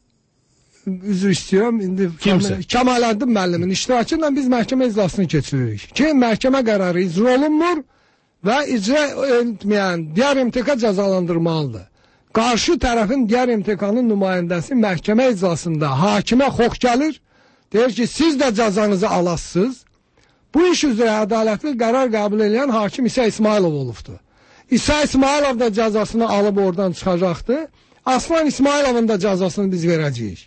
üzr istəyirəm, indi Kemaləddin müəllimin iştirakı ilə biz məhkəmə iclasını keçiririk. Ki, məhkəmə qərarı icra olunmur və icra etməyən digər MTK cəzalandırmalıdır. Qarşı tərəfin digər MTK-nın nümayəndəsi məhkəmə iclasında hakimə xox gəlir, deyir ki, siz də cəzanızı alasınız. Bu iş üzrə ədalətli qərar qəbul edən hakim İsa İsmailov olubdur. İsa İsmailov da cəzasını alıb oradan çıxacaqdır. Aslan İsmailovun da cəzasını biz verəcəyik.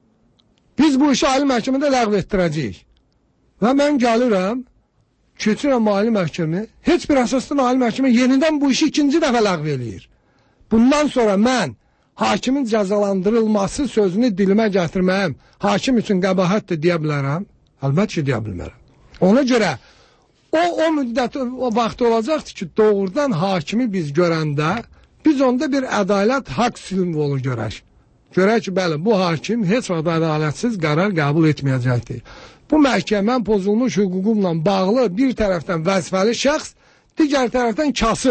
Biz bu işi ali məhkəmədə ləğv etdirəcəyik. Və mən gəlirəm, keçirəm ali məhkəmə, heç bir əsasdan ali məhkəmə yenidən bu işi ikinci dəfə ləğv eləyir. Bundan sonra mən hakimin cəzalandırılması sözünü dilimə gətirməyəm, hakim üçün qəbahətdir deyə bilərəm. Əlbəttə ki, deyə bilmərəm. Ona görə o müddət, o vaxt olacaqdır ki, doğrudan hakimi biz görəndə, biz onda bir ədalət haqq simvolu görək. Görək ki, bəli, bu hakim heç vaxt ədalətsiz qərar qəbul etməyəcəkdir. Bu məhkəmə pozulmuş hüququmla bağlı bir tərəfdən vəzifəli şəxs, digər tərəfdən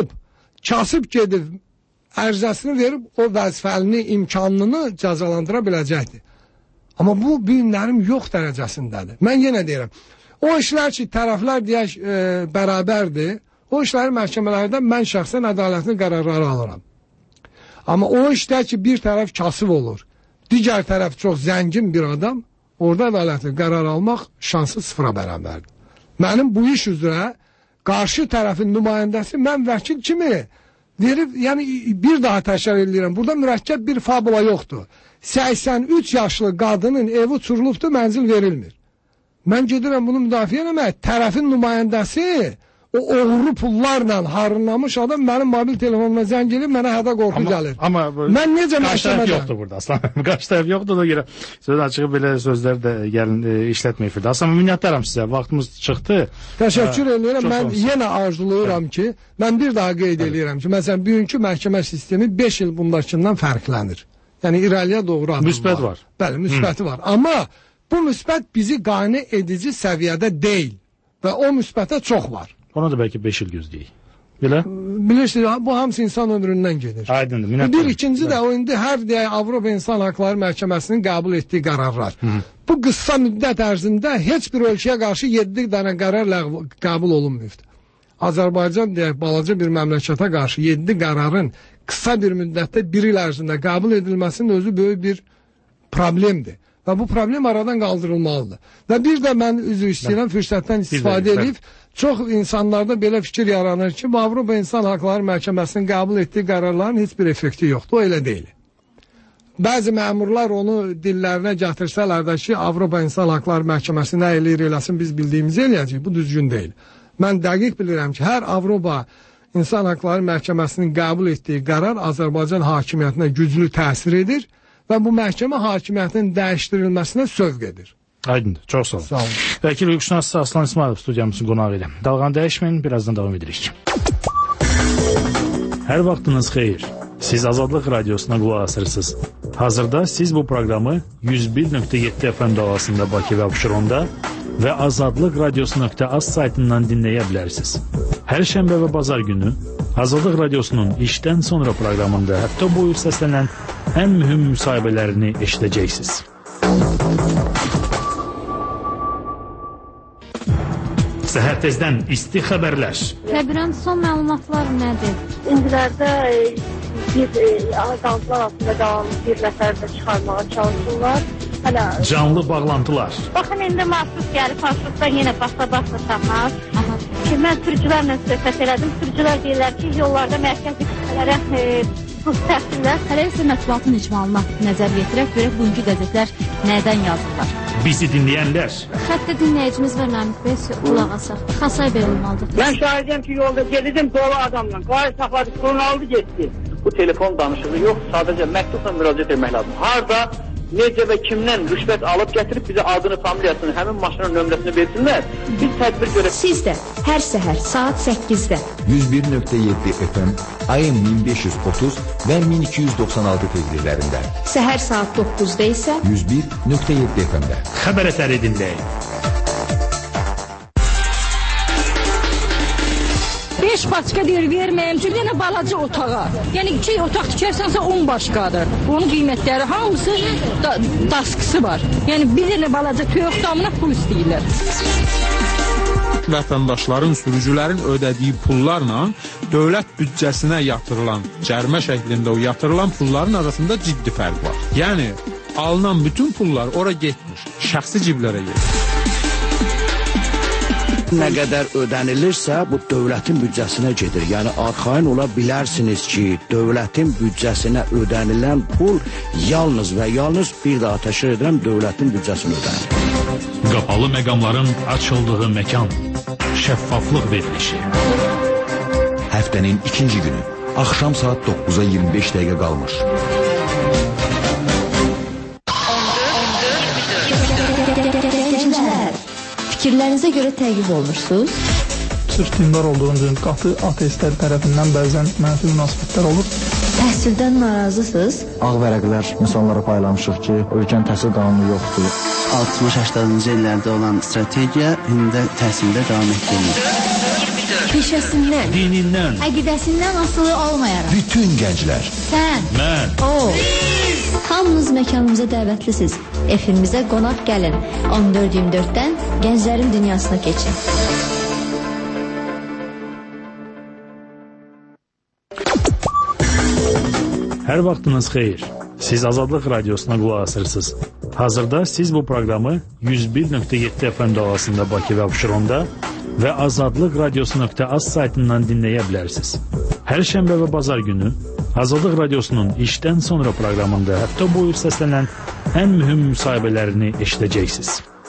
kasıb gedib, ərzəsini verib, o vəzifəlini, imkanını cəzalandıra biləcəkdir. Amma bu günlərim yox dərəcəsindədir. Mən yenə deyirəm, o işlər ki, tərəflər deyək bərabərdir, o işləri məhkəmələrdə mən şəxsən ədalətli qərarları alıram. Amma o işdə ki, bir tərəf kasıb olur, digər tərəf çox zəngin bir adam, orada ədalətli qərar almaq şansı sıfıra bərabərdir. Mənim bu iş üzrə qarşı tərəfin nümayəndəsi mən vəkil kimi verib, yəni bir daha təkrar edirəm, burada mürəkkəb bir fabula yoxdur. 83 yaşlı qadının evi uçurulubdur, mənzil verilmir. Mən gedirəm bunu müdafiə eləmək, tərəfin nümayəndəsi o oğru pullarla harınlamış adam mənim mobil telefonuma zəng elib, mənə hədə qorxu gəlir. Amma mən necə qarşı tərəf yoxdur burada Aslan. Qarşı tərəf yoxdur, ona görə söz açığı belə sözlər də gəlin işlətməyi firdə. Aslan, minnətdaram sizə, vaxtımız çıxdı. Təşəkkür edirəm, mən yenə arzulayıram ki, mən bir daha qeyd edirəm ki, məsələn, bugünkü məhkəmə sistemi 5 il bundakindən fərqlənir. Yəni, irəliyə doğru adım müsbət var. Bəli, müsbəti var. Amma bu müsbət bizi qane edici səviyyədə deyil və o müsbətə çox var. Ona da bəlkə 5 il gözləyik. Belə? Bilirsiniz, bu hamısı insan ömründən gedir. Aydındır, minnətdaram. Bir ikinci də o indi hər deyək Avropa İnsan Haqları Məhkəməsinin qəbul etdiyi qərarlar. Bu qısa müddət ərzində heç bir ölkəyə qarşı 7 dənə qərar qəbul olunmuyubdur. Azərbaycan deyək, balaca bir məmləkətə qarşı 7 qərarın qısa bir müddətdə 1 il ərzində qəbul edilməsinin özü böyük bir problemdir. Və bu problem aradan qaldırılmalıdır. Və bir də mən üzr istəyirəm, fürsətdən istifadə edib, çox insanlarda belə fikir yaranır ki, Avropa İnsan Haqları Məhkəməsinin qəbul etdiyi qərarların heç bir effekti yoxdur. O elə deyil. Bəzi məmurlar onu dillərinə gətirsələr də ki, Avropa İnsan Haqları Məhkəməsi nə eləyir eləsin, biz bildiyimizi eləyəcək. Bu düzgün deyil. Mən dəqiq bilirəm ki, hər Avropa İnsan Haqları Məhkəməsinin qəbul etdiyi qərar Azərbaycan hakimiyyətinə güclü təsir edir və bu məhkəmə hakimiyyətinin dəyişdirilməsinə sövq edir. Aydındır, çox sağ olun. Sağ olun. Vəkil hüquqşünas Aslan İsmailov studiyamızın qonağı ilə. Dalğanı dəyişməyin, birazdan davam edirik. Hər vaxtınız xeyir. Siz Azadlıq Radiosuna qulaq asırsınız. Hazırda siz bu proqramı 101.7 FM dalğasında Bakı və Abşeronda və azadlıqradiosu.az saytından dinləyə bilərsiniz. Hər şənbə və bazar günü Azadlıq Radiosunun işdən sonra proqramında həftə boyu səslənən ən mühüm müsahibələrini eşidəcəksiniz. Səhər tezdən isti xəbərlər. Xəbərən son məlumatlar nədir? İndilərdə qaldılar altında qalan bir nəfər də çıxarmağa çalışırlar. Canlı bağlantılar. Baxın, indi mahsus gəlib, marşrutdan yenə basa-basa tapmaz. Mən sürücülərlə söhbət elədim. Sürücülər deyirlər ki, yollarda mərkəzi qüsələrə buz təhsillər. Hələ isə mətbuatın icmalına nəzər yetirək, görək bugünkü qəzetlər nədən yazırlar. Bizi dinləyənlər. Xəttə dinləyicimiz var Namik Bey, qulaq asaq. Xasay Bey olmalıdır. Mən şahidiyəm ki, yolda gedirdim dolu adamla. Qayı saxladı, qurun aldı, getdi. Bu telefon danışığı yox, sadəcə məktubla müraciət etmək lazım. Harada, necə və kimdən rüşvət alıb gətirib bizə adını, familiyasını, həmin maşının nömrəsini versinlər. Biz tədbir görək. Siz də hər səhər saat 8-də 101.7 FM, AM 1530 və 1296 tezliklərində. Səhər saat 9-da isə 101.7 FM-də. Xəbər əsəri dinləyin. 5 başqa deyir, verməyəm ki, yenə balaca otağa. Yəni 2 otaq tikərsənsə 10 başqadır. Onun qiymətləri hamısı daskısı var. Yəni bir dənə balaca toyuq damına pul istəyirlər. Vətəndaşların, sürücülərin ödədiyi pullarla dövlət büdcəsinə yatırılan, cərimə şəklində o yatırılan pulların arasında ciddi fərq var. Yəni alınan bütün pullar ora getmiş, şəxsi ciblərə getmiş. Nə qədər ödənilirsə, bu dövlətin büdcəsinə gedir. Yəni, arxain ola bilərsiniz ki, dövlətin büdcəsinə ödənilən pul yalnız və yalnız bir daha təşkil edirəm dövlətin büdcəsinə ödənir. Qapalı məqamların açıldığı məkan, şəffaflıq verilişi. Həftənin ikinci günü, axşam saat 9-a 25 dəqiqə qalmış. Fikirlərinizə görə təqib olmuşsunuz? Sırf dindar olduğum üçün qatı ateistlər tərəfindən bəzən mənfi münasibətlər olur. Təhsildən narazısınız? Ağ vərəqlər insanlara paylamışıq ki, ölkənin təhsil qanunu yoxdur. 60-80-ci illərdə olan strategiya indi də təhsildə davam etdirilir. Peşəsindən, dinindən, əqidəsindən asılı olmayaraq. Bütün gənclər. Sən, mən, o. Hamınız məkanımıza dəvətlisiniz. Efimizə qonaq gəlin. 14-24-dən gənclərin dünyasına keçin. Hər vaxtınız xeyir. Siz Azadlıq Radiosuna qulaq asırsınız. Hazırda siz bu proqramı 101.7 FM dalğasında Bakı və Abşeronda və azadlıqradiosu.az saytından dinləyə bilərsiniz. Hər şənbə və bazar günü Azadlıq Radiosunun işdən sonra proqramında həftə boyu səslənən ən mühüm müsahibələrini eşidəcəksiniz.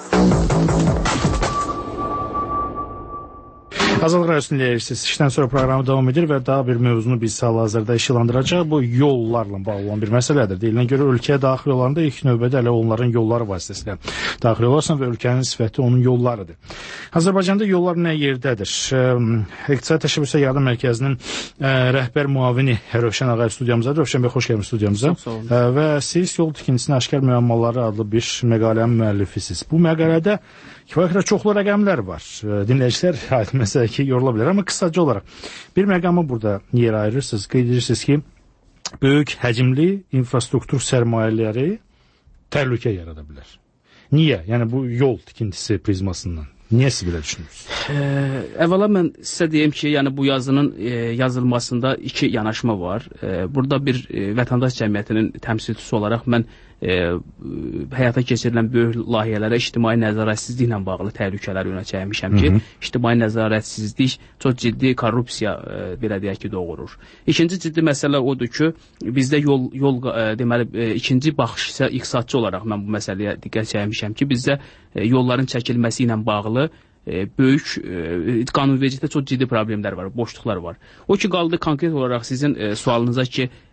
Azadlıq Radiosunu dinləyirsiniz. İşdən sonra proqramı davam edir və daha bir mövzunu biz hal-hazırda işıqlandıracaq. Bu yollarla bağlı olan bir məsələdir. Deyilən görə ölkəyə daxil olanda ilk növbədə elə onların yolları vasitəsilə daxil olarsan və ölkənin sifəti onun yollarıdır. Azərbaycanda yollar nə yerdədir? İqtisadi Təşəbbüsə Yardım Mərkəzinin rəhbər müavini Rövşən Ağayev studiyamızdadır. Rövşən bəy, xoş gəlmisiniz studiyamıza. Və siz yol tikintisinin aşkar müəmmaları adlı bir məqalənin müəllifisiniz. Bu məqalədə kifayət qədər çoxlu rəqəmlər var. Dinləyicilər məsələ ki, yorula bilər. Amma qısaca olaraq bir məqamı burada yer ayırırsınız. Qeyd edirsiniz ki, böyük həcmli infrastruktur sərmayələri təhlükə yarada bilər. Niyə? Yəni bu yol tikintisi prizmasından. Niyə siz belə düşünürsünüz? Əvvəla mən sizə deyim ki, yəni bu yazının yazılmasında iki yanaşma var. Burada bir vətəndaş cəmiyyətinin təmsilçisi olaraq mən həyata keçirilən böyük layihələrə ictimai nəzarətsizliklə bağlı təhlükələr yönə çəkmişəm ki, ictimai nəzarətsizlik çox ciddi korrupsiya belə deyək ki, doğurur. İkinci ciddi məsələ odur ki, bizdə yol deməli ikinci baxış isə iqtisadçı olaraq mən bu məsələyə diqqət çəkmişəm ki, bizdə yolların çəkilməsi ilə bağlı böyük qanunvericilikdə çox ciddi problemlər var, boşluqlar var. O ki qaldı konkret olaraq sizin sualınıza ki,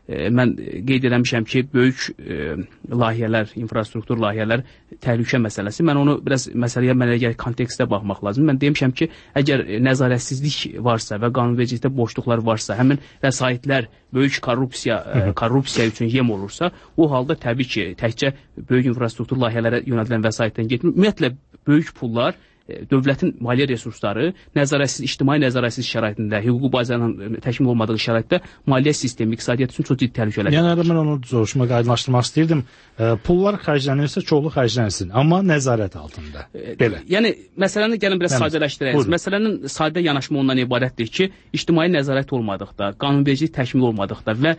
mən qeyd eləmişəm ki, böyük layihələr, infrastruktur layihələr təhlükə məsələsi. Mən onu biraz məsələyə mənə gəlir kontekstdə baxmaq lazım. Mən demişəm ki, əgər nəzarətsizlik varsa və qanunvericilikdə boşluqlar varsa, həmin vəsaitlər böyük korrupsiya üçün yem olursa, o halda təbii ki, təkcə böyük infrastruktur layihələrə yönədilən vəsaitdən getmir. Ümumiyyətlə böyük pullar dövlətin maliyyə resursları ictimai nəzarətsiz şəraitində, hüquqi bazanın təkmil olmadığı şəraitdə maliyyə sistemi, iqtisadiyyat üçün çox ciddi təhlükələr. Yəni mən onu soruşmaq, aydınlaşdırmaq istəyirdim. Pullar xərclənirsə, çoxlu xərclənsin, amma nəzarət altında. Belə. Yəni məsələni gəlin biraz sadələşdirək. Məsələnin sadə yanaşma ondan ibarətdir ki, ictimai nəzarət olmadıqda, qanunvericilik təkmil olmadıqda və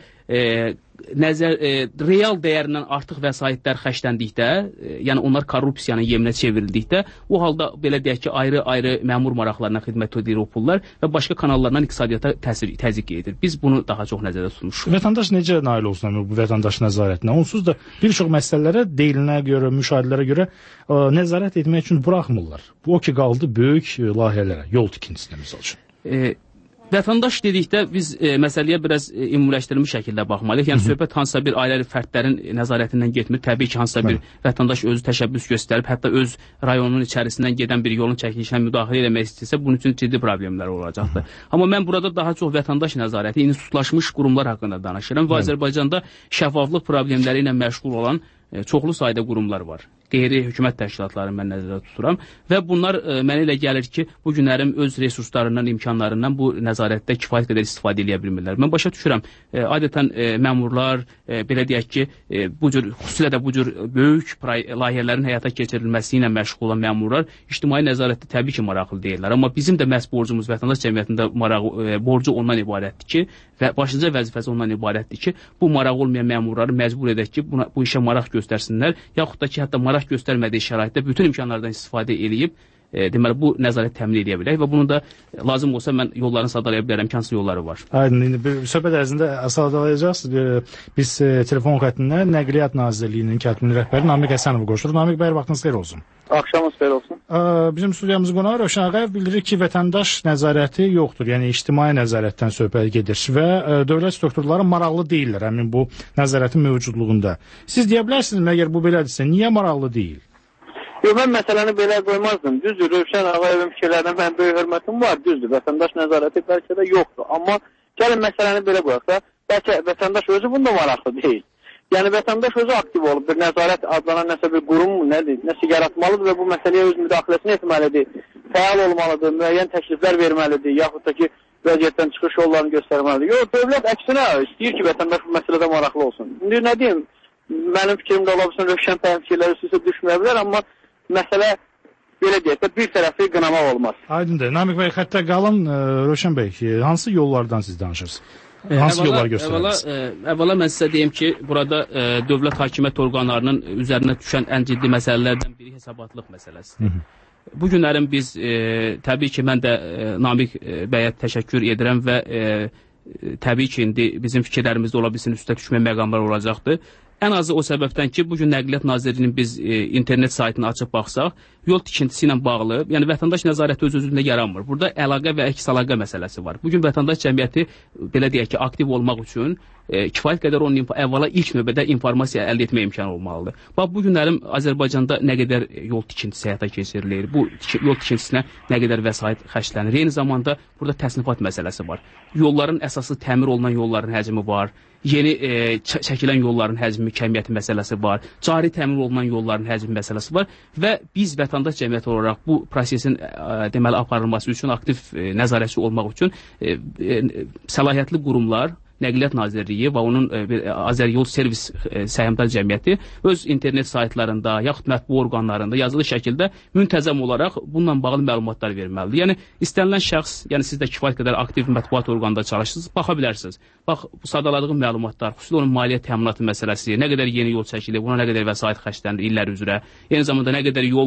real dəyərindən artıq vəsaitlər xərcləndikdə, yəni onlar korrupsiyanın yeminə çevrildikdə, o halda belə deyək ki, ayrı-ayrı məmur maraqlarına xidmət edir o pullar və başqa kanallardan iqtisadiyyata təzyiq edir. Biz bunu daha çox nəzərdə tutmuşuq. Vətəndaş necə nail olsun bu vətəndaş nəzarətinə? Onsuz da bir çox məsələlərə deyilinə görə, müşahidələrə görə nəzarət etmək üçün buraxmırlar. O ki qaldı böyük layihələrə, yol tikintisinə misal üçün. Vətəndaş dedikdə biz məsələyə biraz ümumiləşdirilmiş şəkildə baxmalıyıq. Yəni söhbət hansısa bir ailəli fərdlərin nəzarətindən getmir. Təbii ki, hansısa bir vətəndaş özü təşəbbüs göstərib, hətta öz rayonunun içərisindən gedən bir yolun çəkilişinə müdaxilə etmək istəyirsə, bunun üçün ciddi problemlər olacaqdır. Amma mən burada daha çox vətəndaş nəzarəti, institutlaşmış qurumlar haqqında danışıram və Azərbaycanda şəffaflıq problemləri ilə məşğul olan çoxlu sayda qurumlar var. Qeyri-hökumət təşkilatlarını mən nəzərdə tuturam və bunlar mənə elə gəlir ki, bu günlərin öz resurslarından, imkanlarından bu nəzarətdə kifayət qədər istifadə edə bilmirlər. Mən başa düşürəm, adətən məmurlar, belə deyək ki, xüsusilə də bu cür böyük layihələrin həyata keçirilməsi ilə məşğul olan məmurlar ictimai nəzarətdə təbii ki, maraqlı deyirlər. Amma bizim də məhz borcumuz vətəndaş cəmiyyətində borcu ondan ibarətdir ki, və başlıca vəzifəsi ondan ibarətdir ki, bu maraq olmayan məmurları məcbur edək ki, bu işə maraq göstərsinlər, yaxud da ki, hətta maraq göstərmədiyi şəraitdə bütün imkanlardan istifadə edib, deməli, bu nəzarət təmin edə bilək və bunu da lazım olsa mən yollarını sadalaya bilərəm ki, hansı yolları var. Aydın, indi söhbət ərzində sadalayacaqsınız. Biz telefon xəttinə Nəqliyyat Nazirliyinin katibi rəhbəri Namiq Həsənov qoşulur. Namiq bəy, vaxtınız xeyir olsun. Axşamınız xeyir olsun. Bizim studiyamız qonağı Rövşən Ağayev bildirir ki, vətəndaş nəzarəti yoxdur, yəni ictimai nəzarətdən söhbət gedir və dövlət strukturları maraqlı deyirlər həmin bu nəzarətin mövcudluğunda. Siz deyə bilərsiniz, əgər bu belədirsə, niyə maraqlı deyil? Yox, mən məsələni belə qoymazdım. Düzdür, Rövşən Ağayevin fikirlərinə mən böyük hörmətim var, düzdür. Vətəndaş nəzarəti bəlkə də yoxdur. Amma gəlin məsələni belə qoyaq da, bəlkə vətəndaş özü bunda maraqlı deyil. Yəni vətəndaş özü aktiv olub, bir nəzarət adlanan nəsə bir qurum nəsə yaratmalıdır və bu məsələyə öz müdaxiləsini etməlidir, fəal olmalıdır, müəyyən təkliflər verməlidir, yaxud da ki, vəziyyətdən çıxış yollarını göstərməlidir. Yox, dövlət əksinə istəyir ki, vətəndaş bu məsələdə maraqlı olsun. İndi nə deyim, mənim fikrimdə ola bilsin, Rövşən bəyin fikirləri üstüsə düşməyə bilər, amma məsələ belə deyək də bir tərəfi qınamaq olmaz. Aydındır. Namiq bəy, xəttə qalın. Rövşən bəy, hansı yollardan siz danışırsınız? Hansı yollar göstərirsiniz? Əvvəla mən sizə deyim ki, burada dövlət hakimiyyət orqanlarının üzərinə düşən ən ciddi məsələlərdən biri hesabatlıq məsələsidir. Bu günlərin biz, təbii ki, mən də Namiq bəyə təşəkkür edirəm və təbii ki, indi bizim fikirlərimizdə ola bilsin üstə düşmə məqamlar olacaqdır. Ən azı o səbəbdən ki, bugün Nəqliyyat Nazirliyinin biz internet saytını açıb baxsaq, yol tikintisi ilə bağlı, yəni vətəndaş nəzarəti öz-özündə yaranmır. Burada əlaqə və əks əlaqə məsələsi var. Bugün vətəndaş cəmiyyəti, belə deyək ki, aktiv olmaq üçün kifayət qədər onun əvvəla ilk növbədə informasiya əldə etmə imkanı olmalıdır. Bax, bu günlərin Azərbaycanda nə qədər yol tikintisi həyata keçirilir, bu yol tikintisinə nə qədər vəsait xərclənir. Eyni zamanda burada təsnifat məsələsi var. Yolların əsası təmir olunan yolların həcmi var. Yeni çəkilən yolların həcmi, kəmiyyəti məsələsi var, cari təmin olunan yolların həcmi məsələsi var və biz vətəndaş cəmiyyəti olaraq bu prosesin deməli aparılması üçün, aktiv nəzarətçi olmaq üçün səlahiyyətli qurumlar, Nəqliyyat Nazirliyi və onun Azəryol Servis Səhmdar Cəmiyyəti öz internet saytlarında, yaxud mətbu orqanlarında yazılı şəkildə müntəzəm olaraq bununla bağlı məlumatlar verməlidir. Yəni, istənilən şəxs, yəni siz də kifayət qədər aktiv mətbuat orqanında çalışırsınız, baxa bilərsiniz. Bax, sadaladığım məlumatlar, xüsusilə onun maliyyə təminatı məsələsi, nə qədər yeni yol çəkilir, buna nə qədər vəsait xərclənir illər üzrə, eyni zamanda nə qədər yol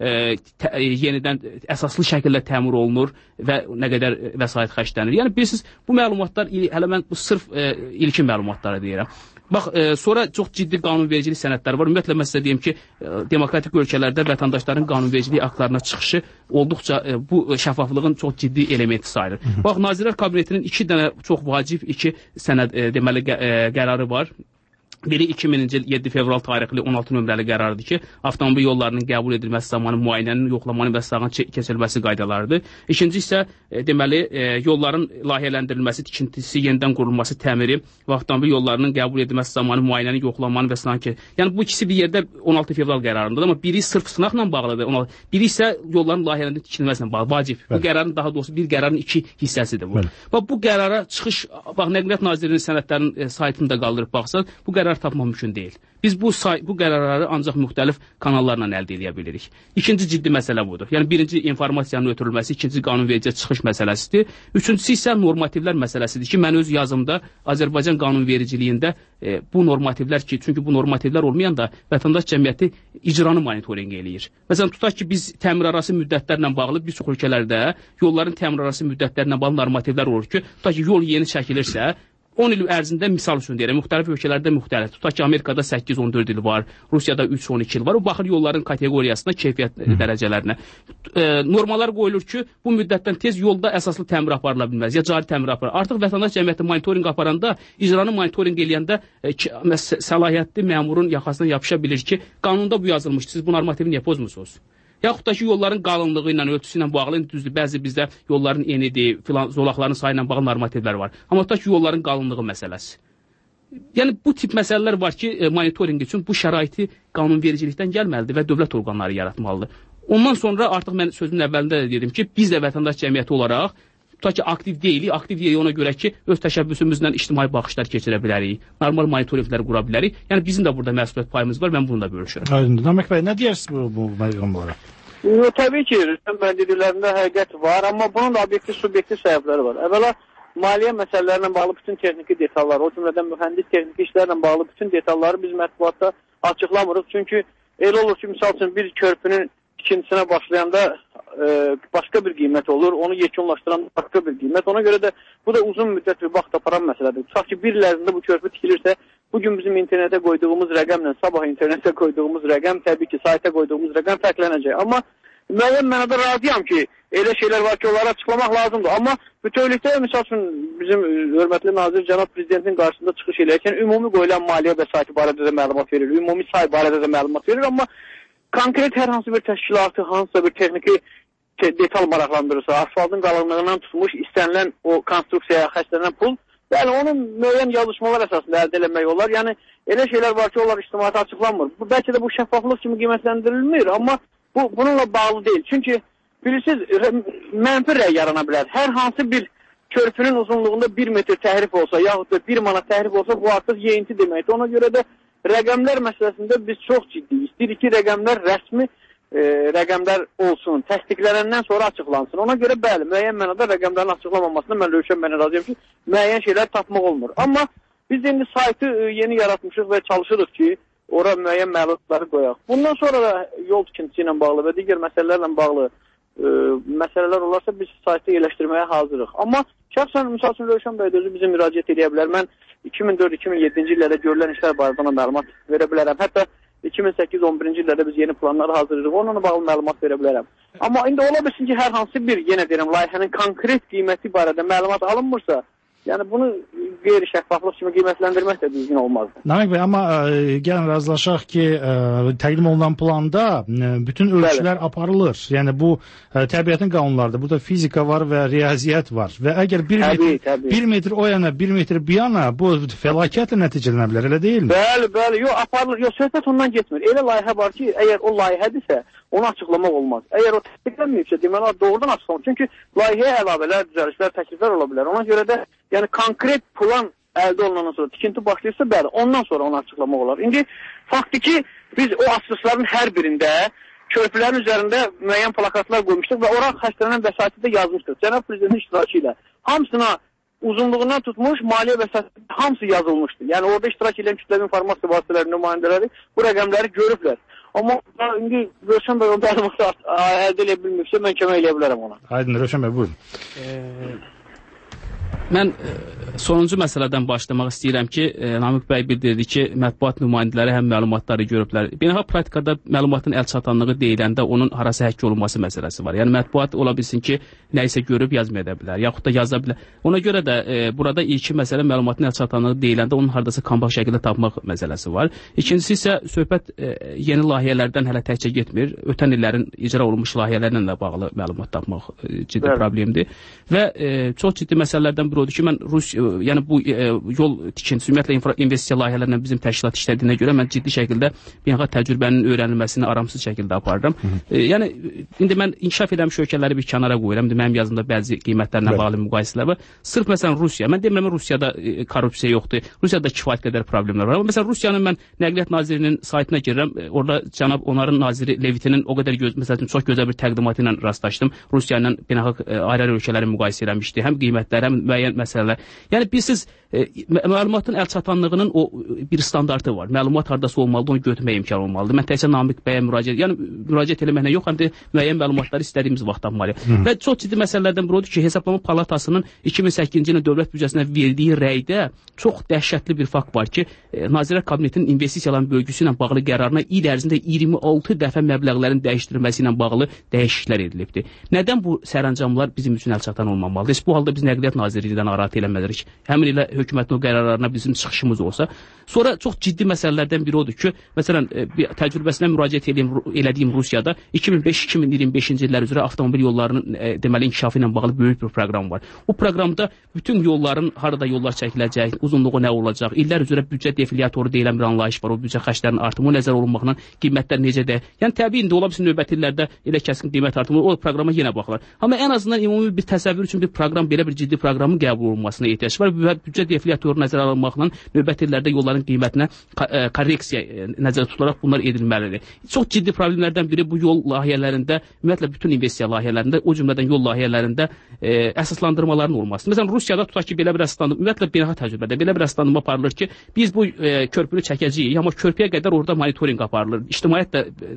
yenidən əsaslı şəkildə təmir olunur və nə qədər vəsait xərclənir. Yəni bilirsiniz, bu məlumatlar hələ mən bu sırf ilkin məlumatları deyirəm. Bax, sonra çox ciddi qanunvericilik sənədləri var. Ümumiyyətlə, mən sizə deyim ki, demokratik ölkələrdə vətəndaşların qanunvericilik aktlarına çıxışı olduqca bu şəffaflığın çox ciddi elementi sayılır. Bax, Nazirlər Kabinetinin 2 dənə çox vacib 2 sənəd deməli qərarı var. Biri 2000-ci il 7 fevral tarixli 16 nömrəli qərardır ki, avtomobil yollarının qəbul edilməsi zamanı müayinənin, yoxlamanın və sağın keçirilməsi qaydalarıdır. İkinci isə deməli yolların layihələndirilməsi, tikintisi, yenidən qurulması, təmiri və avtomobil yollarının qəbul edilməsi zamanı müayinənin, yoxlamanın və sağın yəni bu ikisi bir yerdə 16 fevral qərarındadır, amma biri sırf sınaqla bağlıdır, biri isə yolların layihələndirilməsi, tikilməsinə bağlı, vacib. Bu qərarın daha doğrusu bir qərarın 2 hissəsidir bu. Bax, bu qərara çıxış, bax, Nəqliyyat Nazirliyinin sənədlərinin saytını da qaldırıb baxsaq, bu qərar tapmaq mümkün deyil. Biz bu qərarları ancaq müxtəlif kanallarla əldə edə bilirik. İkinci ciddi məsələ budur. Yəni birinci informasiyanın ötürülməsi, ikinci qanunvericiyə çıxış məsələsidir. Üçüncüsü isə normativlər məsələsidir ki, mən öz yazımda Azərbaycan qanunvericiliyində bu normativlər ki, çünki bu normativlər olmayanda vətəndaş cəmiyyəti icranı monitorinq eləyir. Məsələn, tutaq ki, biz təmir arası müddətlərlə bağlı bir çox ölkələrdə yolların təmir arası müddətlərlə bağlı normativlər olur ki, tutaq ki, yol yeni çəkilirsə, 10 il ərzində misal üçün deyirəm, müxtəlif ölkələrdə müxtəlif. Tutaq ki, Amerikada 8-14 il var, Rusiyada 3-12 il var. O baxır yolların kateqoriyasına, keyfiyyət dərəcələrinə. Normalar qoyulur ki, bu müddətdən tez yolda əsaslı təmir aparıla bilməz, ya cari təmir aparılır. Artıq vətəndaş cəmiyyəti monitorinq aparanda, icranı monitorinq eləyəndə səlahiyyətli məmurun yaxasına yapışa bilir ki, qanunda bu yazılmışdır, siz bu normativi niyə pozmusunuz? Yaxud da ki, yolların qalınlığı ilə, ölçüsü ilə bağlı, düzdür, bəzi bizdə yolların enidir, zolaqların sayı ilə bağlı normativlər var. Amma tutaq ki, yolların qalınlığı məsələsi. Yəni, bu tip məsələlər var ki, monitoring üçün bu şəraiti qanunvericilikdən gəlməlidir və dövlət orqanları yaratmalıdır. Ondan sonra artıq mən sözün əvvəlində də dedim ki, biz də vətəndaş cəmiyyəti olaraq tutaq ki, aktiv deyilik ona görə ki, öz təşəbbüsümüzlə ictimai baxışlar keçirə bilərik, normal monitoringlər qura bilərik. Yəni, bizim də burada məsuliyyət payımız var, mən bunu da bölüşürəm. Aydındır. Namək bəy, nə deyirsiniz bu məqamlara? Təbii ki, Rüstəm bəy dediklərində həqiqət var, amma bunun da obyektiv səbəbləri var. Əvvəla, maliyyə məsələlərlə bağlı bütün texniki detallar, o cümlədən mühəndis texniki işlərlə bağlı bütün detalları biz mətbuatda açıqlamırıq. Çünki elə olur ki, misal üçün bir körpünün ikincisine başlayanda başka bir qiymət olur, onu yekunlaşdıran başka bir qiymət. Ona görə də bu da uzun müddət bir vaxt aparan məsələdir. Tutaq ki, bir il ərzində bu körpü tikilirsə, bugün bizim internetə qoyduğumuz rəqəmlə sabah internetə qoyduğumuz rəqəm, təbii ki, sayta qoyduğumuz rəqəm fərqlənəcək. Amma müəyyən mənada razıyam ki, elə şeylər var ki, onları açıqlamaq lazımdır. Amma bütövlükdə, misal üçün, bizim hörmətli nazir cənab prezidentin qarşısında çıxış eləyərkən ümumi qoyulan maliyyə vəsaiti barədə də məlumat verir, ümumi say barədə də məlumat verir. Amma konkret hər hansı bir təşkilatı, hansısa bir texniki detal maraqlandırırsa, asfaltın qalınlığından tutmuş, istənilən o konstruksiyaya xərclənən pul, yəni onun müəyyən yazışmalar əsasında əldə eləmək olar. Yəni elə şeylər var ki, onlar ictimaiyyətə açıqlanmır. Bəlkə də bu şəffaflıq kimi qiymətləndirilmir, amma bu bununla bağlı deyil. Çünki bilirsiniz, mənfi rəy yarana bilər. Hər hansı bir körpünün uzunluğunda 1 metr təhrif olsa, yaxud da 1 manat təhrif olsa, bu artıq yeyinti deməkdir. Ona görə də rəqəmlər məsələsində biz çox ciddi istəyirik ki, rəqəmlər rəsmi rəqəmlər olsun, təsdiqlənəndən sonra açıqlansın. Ona görə bəli, müəyyən mənada rəqəmlərin açıqlanmamasına mən Rövşən bəni razıyam ki, müəyyən şeylər tapmaq olmur. Amma biz indi saytı yeni yaratmışıq və çalışırıq ki, ora müəyyən məlumatları qoyaq. Bundan sonra da yol tikintisi ilə bağlı və digər məsələlərlə bağlı məsələlər olarsa biz saytı yerləşdirməyə hazırıq. Amma şəxsən, misal üçün, Rövşən bəy özü bizə müraciət edə bilər. Mən 2004-2007-ci illərdə görülən işlər barədə ona məlumat verə bilərəm. Hətta 2008-11-ci illərdə biz yeni planları hazırlayırıq, onunla bağlı məlumat verə bilərəm. Amma indi ola bilsin ki, hər hansı bir, yenə deyirəm, layihənin konkret qiyməti barədə məlumat alınmırsa, yəni bunu qeyri-şəffaflıq kimi qiymətləndirmək də düzgün olmazdı. Namək bəy, amma gəlin razılaşaq ki, təqdim olunan planda bütün ölçülər aparılır. Yəni bu təbiətin qanunlarıdır. Burada fizika var və riyaziyyat var. Və əgər 1 metr o yana, 1 metr bu yana, bu fəlakətlə nəticələnə bilər, elə deyilmi? Bəli, bəli. Yox, aparılır. Yox, söhbət ondan getmir. Elə layihə var ki, əgər o layihədirsə, onu açıqlamaq olmaz. Əgər o təsdiqlənməyibsə, deməli, doğrudan açıqlamaq. Çünki layihəyə əlavələr, düzəlişlər, təkliflər ola bilər. Ona görə də yəni konkret plan əldə olunandan sonra tikinti başlayırsa, bəli, ondan sonra onu açıqlamaq olar. İndi faktiki biz o asılışların hər birində körpülərin üzərində müəyyən plakatlar qoymuşduq və ora xərclənən vəsaiti də yazmışdıq. Cənab prezidentin iştirakı ilə hamısına uzunluğundan tutmuş maliyyə vəsaiti hamısı yazılmışdı. Yəni orada iştirak edən kütləvi informasiya vasitələri nümayəndələri bu rəqəmləri görüblər. Amma indi Rövşən bəy o məlumatı əldə edə bilmirsə, mən kömək eləyə bilərəm ona. Aydın, Rövşən bəy, buyurun. Mən sonuncu məsələdən başlamaq istəyirəm ki, Namiq bəy bildirdi ki, mətbuat nümayəndələri həm məlumatları görüblər. Beynəlxalq praktikada məlumatın əlçatanlığı deyiləndə onun harasa həkk olunması məsələsi var. Yəni mətbuat ola bilsin ki, nəyisə görüb yazmaya da bilər, yaxud da yaza bilər. Ona görə də burada ilki məsələ məlumatın əlçatanlığı deyiləndə onun hardasa kompakt şəkildə tapmaq məsələsi var. İkincisi isə söhbət yeni layihələrdən hələ təkcə getmir. Ötən illərin icra olunmuş layihələrlə də bağlı məlumat tapmaq ciddi problemdir. Və çox ciddi məsələlərdən biri odur ki, mən yəni bu yol tikintisi, ümumiyyətlə investisiya layihələrlə bizim təşkilat işlədiyinə görə mən ciddi şəkildə beynəlxalq təcrübənin öyrənilməsini aramsız şəkildə aparıram. Yəni indi mən inkişaf edən ölkələri bir kənara qoyuram. Mənim yazımda bəzi qiymətlərlə bağlı müqayisələr var. Sırf məsələn Rusiya, mən demirəm Rusiyada korrupsiya yoxdur. Rusiyada kifayət qədər problemlər var. Amma məsələn Rusiyanın mən Nəqliyyat Nazirliyinin saytına girirəm. Orada cənab onların naziri Levitinin o qədər məsələn çox gözəl bir təqdimatı ilə rastlaşdım. Rusiya ilə beynəlxalq ayrı-ayrı ölkələri müqayisə etmişdi. Həm qiymətlər, həm müəyyən məsələlər. Yəni bilirsiniz, məlumatın əlçatanlığının o bir standartı var. Məlumat hardasa olmalıdır, onu götürməyə imkan olmalıdır. Mən təkcə Namiq bəyə müraciət eləməklə yox, həm də müəyyən məlumatları istədiyimiz vaxt tapmalıyıq. Və çox ciddi məsələlərdən biri odur ki, Hesablama Palatasının 2008-ci ilin dövlət büdcəsinə verdiyi rəydə çox dəhşətli bir fakt var ki, Nazirlər Kabinetinin investisiyaların bölgüsü ilə bağlı qərarına il ərzində 26 dəfə məbləğlərin dəyişdirilməsi ilə bağlı dəyişikliklər edilibdir. Nədən bu sərəncamlar bizim üçün əlçatan olmamalıdır? Bu halda biz Nəqliyyat Nazirliyindən narahat eləməlirik. Həmin ilə hökumətin o qərarlarına bizim çıxışımız olsa. Sonra çox ciddi məsələlərdən biri odur ki, məsələn, təcrübəsinə müraciət elədiyim Rusiyada 2005-2025-ci illər üzrə avtomobil yollarının deməli inkişafı ilə bağlı böyük bir proqram var. Bu proqramda bütün yolların harada yollar çəkiləcək, uzunluğu nə olacaq, illər üzrə büdcə deflyatoru deyilən bir anlayış var. O büdcə xərclərinin artımı nəzərə alınmaqla qiymətlər necədir? Yəni təbii indi ola bilsin növbəti illərdə elə kəskin qiymət artımı o proqrama yenə baxılır. Amma ən azından ümumi bir təsəvvür üçün bir proqram, belə bir ciddi proqramın qəbul olunmasına ehtiyac var. Və büdcə deflyatoru nəzərə alınmaqla növbəti illərdə yolların qiymətinə korreksiya nəzərdə tutularaq bunlar edilməlidir. Çox ciddi problemlərdən biri bu yol layihələrində, ümumiyyətlə bütün investisiya layihələrində, o cümlədən yol layihələrində əsaslandırmaların olması. Məsələn, Rusiyada tutaq ki, belə bir əsaslandırma, ümumiyyətlə beynəlxalq təcrübədə belə bir əsaslandırma aparılır ki, biz bu körpünü çəkəcəyik, amma körpüyə qədər orada monitorinq aparılır. İctimaiyyət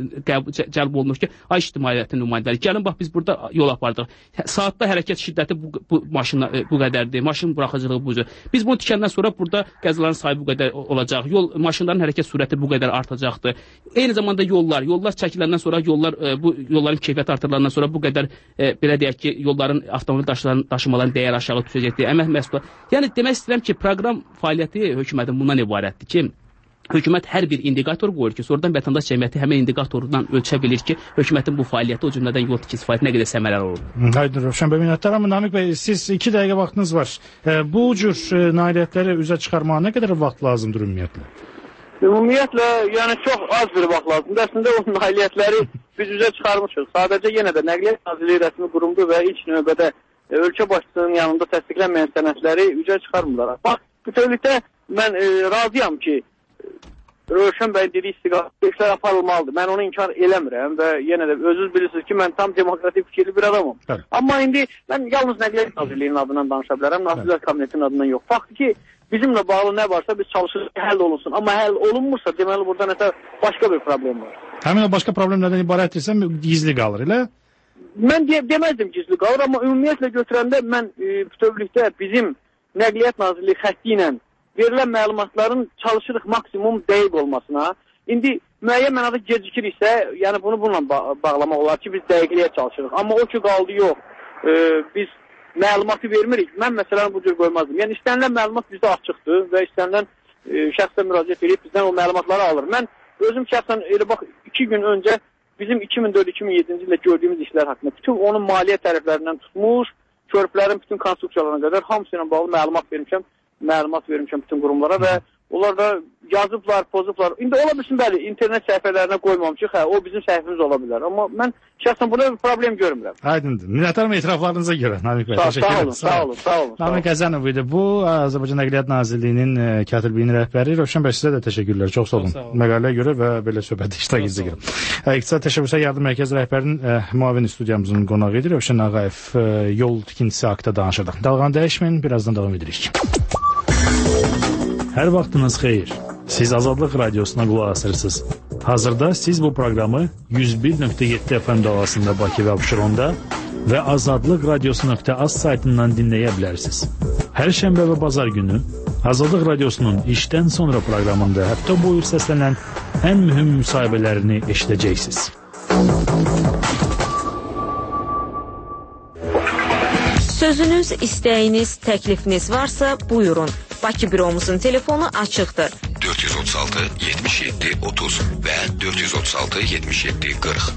də cəlb olunur ki, ay ictimaiyyətin nümayəndələri, gəlin bax biz burada yol apardıq. Saatda hərəkət şiddəti bu maşınla bu qədərdir, maşın buraxıcılığı bu cür. Biz bunu tikəndən sonra burada qəzaların sayı bu qədər olacaq. Maşınların hərəkət sürəti bu qədər artacaqdır. Eyni zamanda yollar çəkiləndən sonra bu yolların keyfiyyəti artırılandan sonra bu qədər belə deyək ki, yolların avtomobil daşımaların dəyəri aşağı düşəcəkdir. Əmək məhsulları. Yəni demək istəyirəm ki, proqram fəaliyyəti hökumətin bundan ibarətdir ki, hökumət hər bir indikator qoyur ki, sonradan vətəndaş cəmiyyəti həmin indikatordan ölçə bilir ki, hökumətin bu fəaliyyəti, o cümlədən yol tikisi fəaliyyəti nə qədər səmərəli olur. Haydi Rövşən bəy, minnətdaram. Namiq bəy, siz 2 dəqiqə vaxtınız var. Bu cür nailiyyətləri üzə çıxarmağa nə qədər vaxt lazımdır ümumiyyətlə? Ümumiyyətlə, yəni çox az bir vaxt lazımdır. Əslində o nailiyyətləri biz üzə çıxarmışıq. Sadəcə yenə də Nəqliyyat Nazirliyi rəsmi qurumdur və ilk növbədə ölkə başçısının yanında təsdiqlənməyən sənədləri üzə çıxarmırlar. Bax, bütövlükdə mən razıyam ki, Rövşən bəy dediyi istiqamətdə işlər aparılmalıdır. Mən onu inkar eləmirəm və yenə də özünüz bilirsiniz ki, mən tam demokratik fikirli bir adamım. Evet. Amma indi mən yalnız Nəqliyyat Nazirliyinin adından danışa bilərəm, Nazirlər Kabinetinin adından yox. Faktı ki, bizimlə bağlı nə varsa biz çalışırıq ki, həll olunsun. Amma həll olunmursa, deməli burada nəsə başqa bir problem var. Həmin o başqa problemlərdən ibarətdirsə gizli qalır, elə? Mən deməzdim gizli qalır, amma ümumiyyətlə götürəndə mən bütövlükdə bizim Nəqliyyat Nazirliyi xətti ilə verilən məlumatların çalışırıq maksimum dəqiq olmasına. İndi müəyyən mənada gecikiriksə, yəni bunu bununla bağlamaq olar ki, biz dəqiqliyə çalışırıq. Amma o ki qaldı yox, biz məlumatı vermirik. Mən məsələn bu cür qoymazdım. Yəni istənilən məlumat bizdə açıqdır və istənilən şəxsə müraciət edib bizdən o məlumatları alır. Mən özüm şəxsən elə bax 2 gün öncə bizim 2004-2007-ci ildə gördüyümüz işlər haqqında bütün onun maliyyə tərəflərindən tutmuş, körpülərin bütün konstruksiyalarına qədər hamısı ilə bağlı məlumat vermişəm bütün qurumlara və onlar da yazıblar, pozublar. İndi ola bilsin, bəli, internet səhifələrinə qoymamışıq, o bizim səhifimiz ola bilər. Amma mən şəxsən burada bir problem görmürəm. Aydındır. Minnətdaram etiraflarınıza görə. Namiq bəy, təşəkkür ederim. Sağ olun. Namiq Əzənov idi. Bu, Azərbaycan Nəqliyyat Nazirliyinin katibliyinin rəhbəri. Rövşən bəy, sizə də təşəkkürlər. Çox sağ olun. Məqaləyə görə və belə söhbətdə iştirak edəcək. İqtisad Təşəbbüsat Yardım Mərkəzi rəhbərinin müavin studiyamızın qonağı idi. Rövşən Ağayev yol tikintisi haqqında danışırdıq. Dalğanı dəyişməyin, birazdan davam edirik. Hər vaxtınız xeyir. Siz Azadlıq Radiosuna qulaq asırsınız. Hazırda siz bu proqramı 101.7 FM dalğasında Bakı və Abşeronda və azadlıqradiosu.az saytından dinləyə bilərsiniz. Hər şənbə və bazar günü Azadlıq Radiosunun işdən sonra proqramında həftə boyu səslənən ən mühüm müsahibələrini eşidəcəksiniz. Sözünüz, istəyiniz, təklifiniz varsa buyurun. Bakı büromuzun telefonu açıqdır. 436 77 30 və 436 77 40.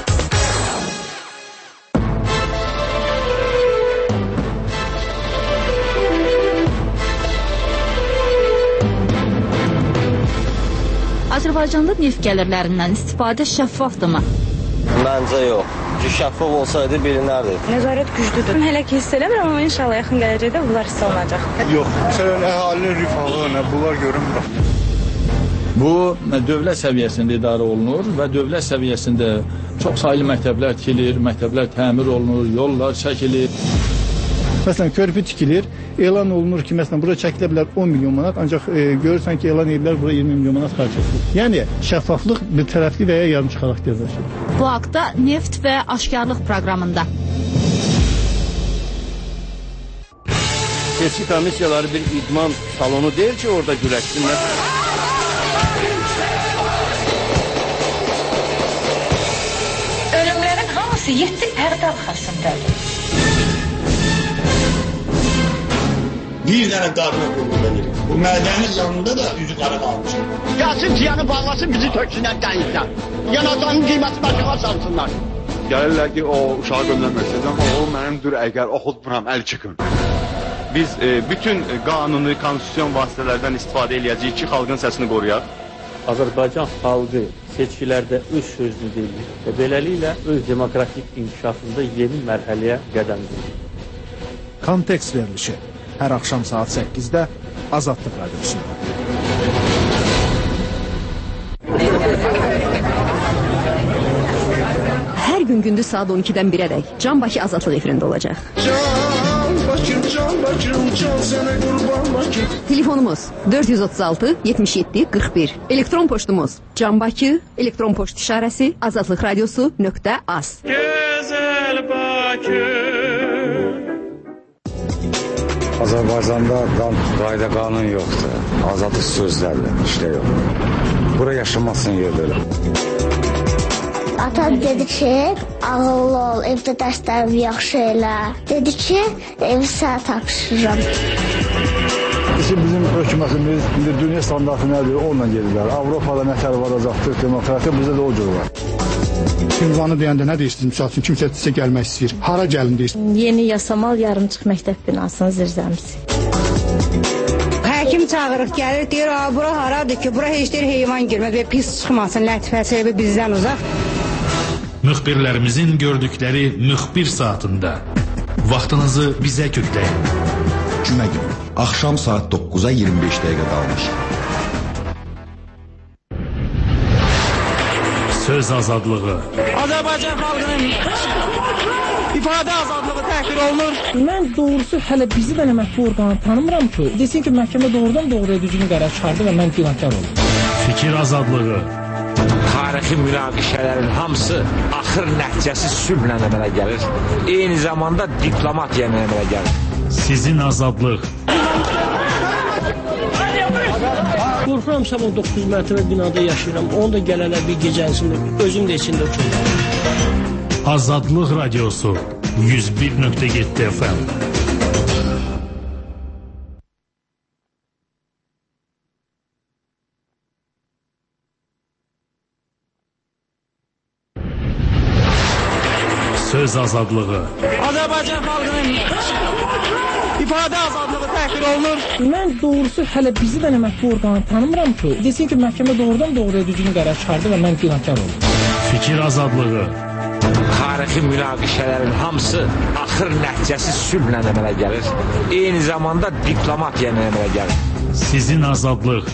Azərbaycanda neft gəlirlərindən istifadə şəffafdırmı? Məncə yox. Şəffaf olsaydı bilinərdi. Nəzarət güclüdür. Hələ ki hiss eləmirəm, amma inşallah yaxın gələcəkdə bunlar hiss olunacaq. Yox, məsələn, əhalinin rifahı, bunlar görünmür. Bu, dövlət səviyyəsində idarə olunur və dövlət səviyyəsində çox saylı məktəblər tikilir, məktəblər təmir olunur, yollar çəkilir. Məsələn, körpü tikilir, elan olunur ki, məsələn, burada çəkilə bilər 10 milyon manat, ancaq görürsən ki, elan edilər burada 20 milyon manat xərcəsidir. Yəni, şəffaflıq bir tərəfli və ya yarımçı xarakterdir. Bu haqda Neft və Aşkarlıq proqramında. Seçki komissiyaları bir idman salonu deyil ki, orada güləşsinlər. Ölümlərin hamısı 7 pərdə arxasındadır. Bir dənə qarına qulluq edirik. Bu mədənin yanında da üzü qara qalmışım. Gəlsin tiyanı bağlasın, bizi töksünlər dənizdən. Yanacağın qiymətini aşağı salsınlar. Gəlirlər ki, o uşağı göndərmək istəyəcəm, amma o mənimdir, əgər oxutmuram, əl çıxın. Biz bütün qanuni, konstitusyon vasitələrdən istifadə eləyəcəyik ki, xalqın səsini qoruyaq. Azərbaycan xalqı seçkilərdə öz sözünü deyir və beləliklə öz demokratik inkişafında yeni mərhələyə qədəm qoyur. Kontekst verilişi hər axşam saat 8-də Azadlıq Radiosunda. Hər gün gündüz saat 12-dən 1-ədək Can Bakı Azadlıq efirində olacaq. Can Bakım, can sənə qurban Bakım. Telefonumuz 436 77 41. Elektron poçtumuz canbakı, elektron poçt işarəsi azadlıqradiosu.az. Gözəl Bakı. Azərbaycanda qayda qanun yoxdur. Azadlıq sözlərlə, işlə yox. Bura yaşamazsın yerdə elə. Atam dedi ki, ağıllı ol, evdə dərslərimi yaxşı elə. Dedi ki, evi sənə tapşırıram. Bizim hökumətimiz dünya standartı nədir, onunla gedirlər. Avropada nətər varacaqdır, demokratiya bizdə də o cür var. Ünvanı deyəndə nə deyirsiniz? Misal üçün kimsə sizə gəlmək istəyir. Hara gəlin deyirsiniz? Yeni Yasamal yarımçıq məktəb binasının zirzəmisi. Həkim çağırıq, gəlir, deyir, bura haradır ki, bura heç deyir heyvan girmə və pis çıxmasın, lətifəsi bizdən uzaq. Müxbirlərimizin gördükləri müxbir saatında vaxtınızı bizə kökləyin. Cümə günü, axşam saat 9-a 25 dəqiqə qalmış. Söz azadlığı. Azərbaycan xalqının ifadə azadlığı təhqir olunur. Mən doğrusu hələ bizi də məhkəmə orqanı tanımıram ki, desin ki, məhkəmə doğrudan doğruya düzgün qərar çıxardı və mən günahkar oldum. Fikir azadlığı. Tarixi münaqişələrin hamısı axır nəticəsi sülhlə əmələ gəlir. Eyni zamanda diplomatiya əmələ gəlir. Sizin azadlıq. Qorxuram, sabah 9 mərtəbə binada yaşayıram. Onu da gələnlər bir gecənsində, özüm də içində otururam. Azadlıq Radiosu 101.7 FM. Söz azadlığı. Azərbaycan xalqının ifadə azadlığı təhqir olunur. Mən doğrusu hələ bizi də məhkəmə orqanı tanımıram ki, desin ki, məhkəmə doğrudan doğruya düzgün qərar çıxardı və mən günahkar oldum. Fikir azadlığı. Tarixi münaqişələrin hamısı axır nəticəsi sülhlə əmələ gəlir. Eyni zamanda diplomatiya əmələ gəlir. Sizin azadlıq.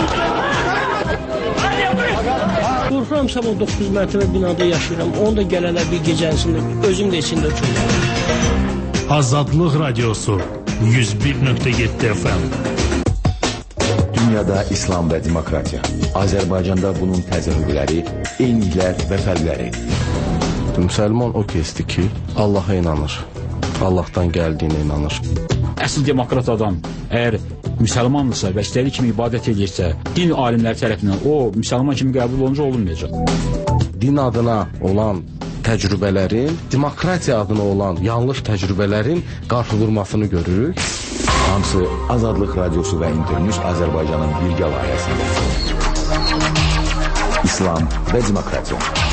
Qorxuram, sabah 9 mərtəbə binada yaşayıram. Onu da gələnlər bir gecənsində, özüm də içində otururam. Azadlıq Radiosu 101.7 FM. Dünyada İslam və demokratiya. Azərbaycanda bunun təzahürləri, eyniliklər və fərqləri. Müsəlman o kəsdir ki, Allaha inanır. Allahdan gəldiyinə inanır. Əsl demokrat adam əgər müsəlmandırsa və istədiyi kimi ibadət edirsə, din alimləri tərəfindən o müsəlman kimi qəbul olunca olunmayacaq. Din adına olan təcrübələrin, demokratiya adına olan yanlış təcrübələrin qarşıdurmasını görürük. Hamısı Azadlıq Radiosu və İnternews Azərbaycanın birgə layihəsində. İslam və demokratiya.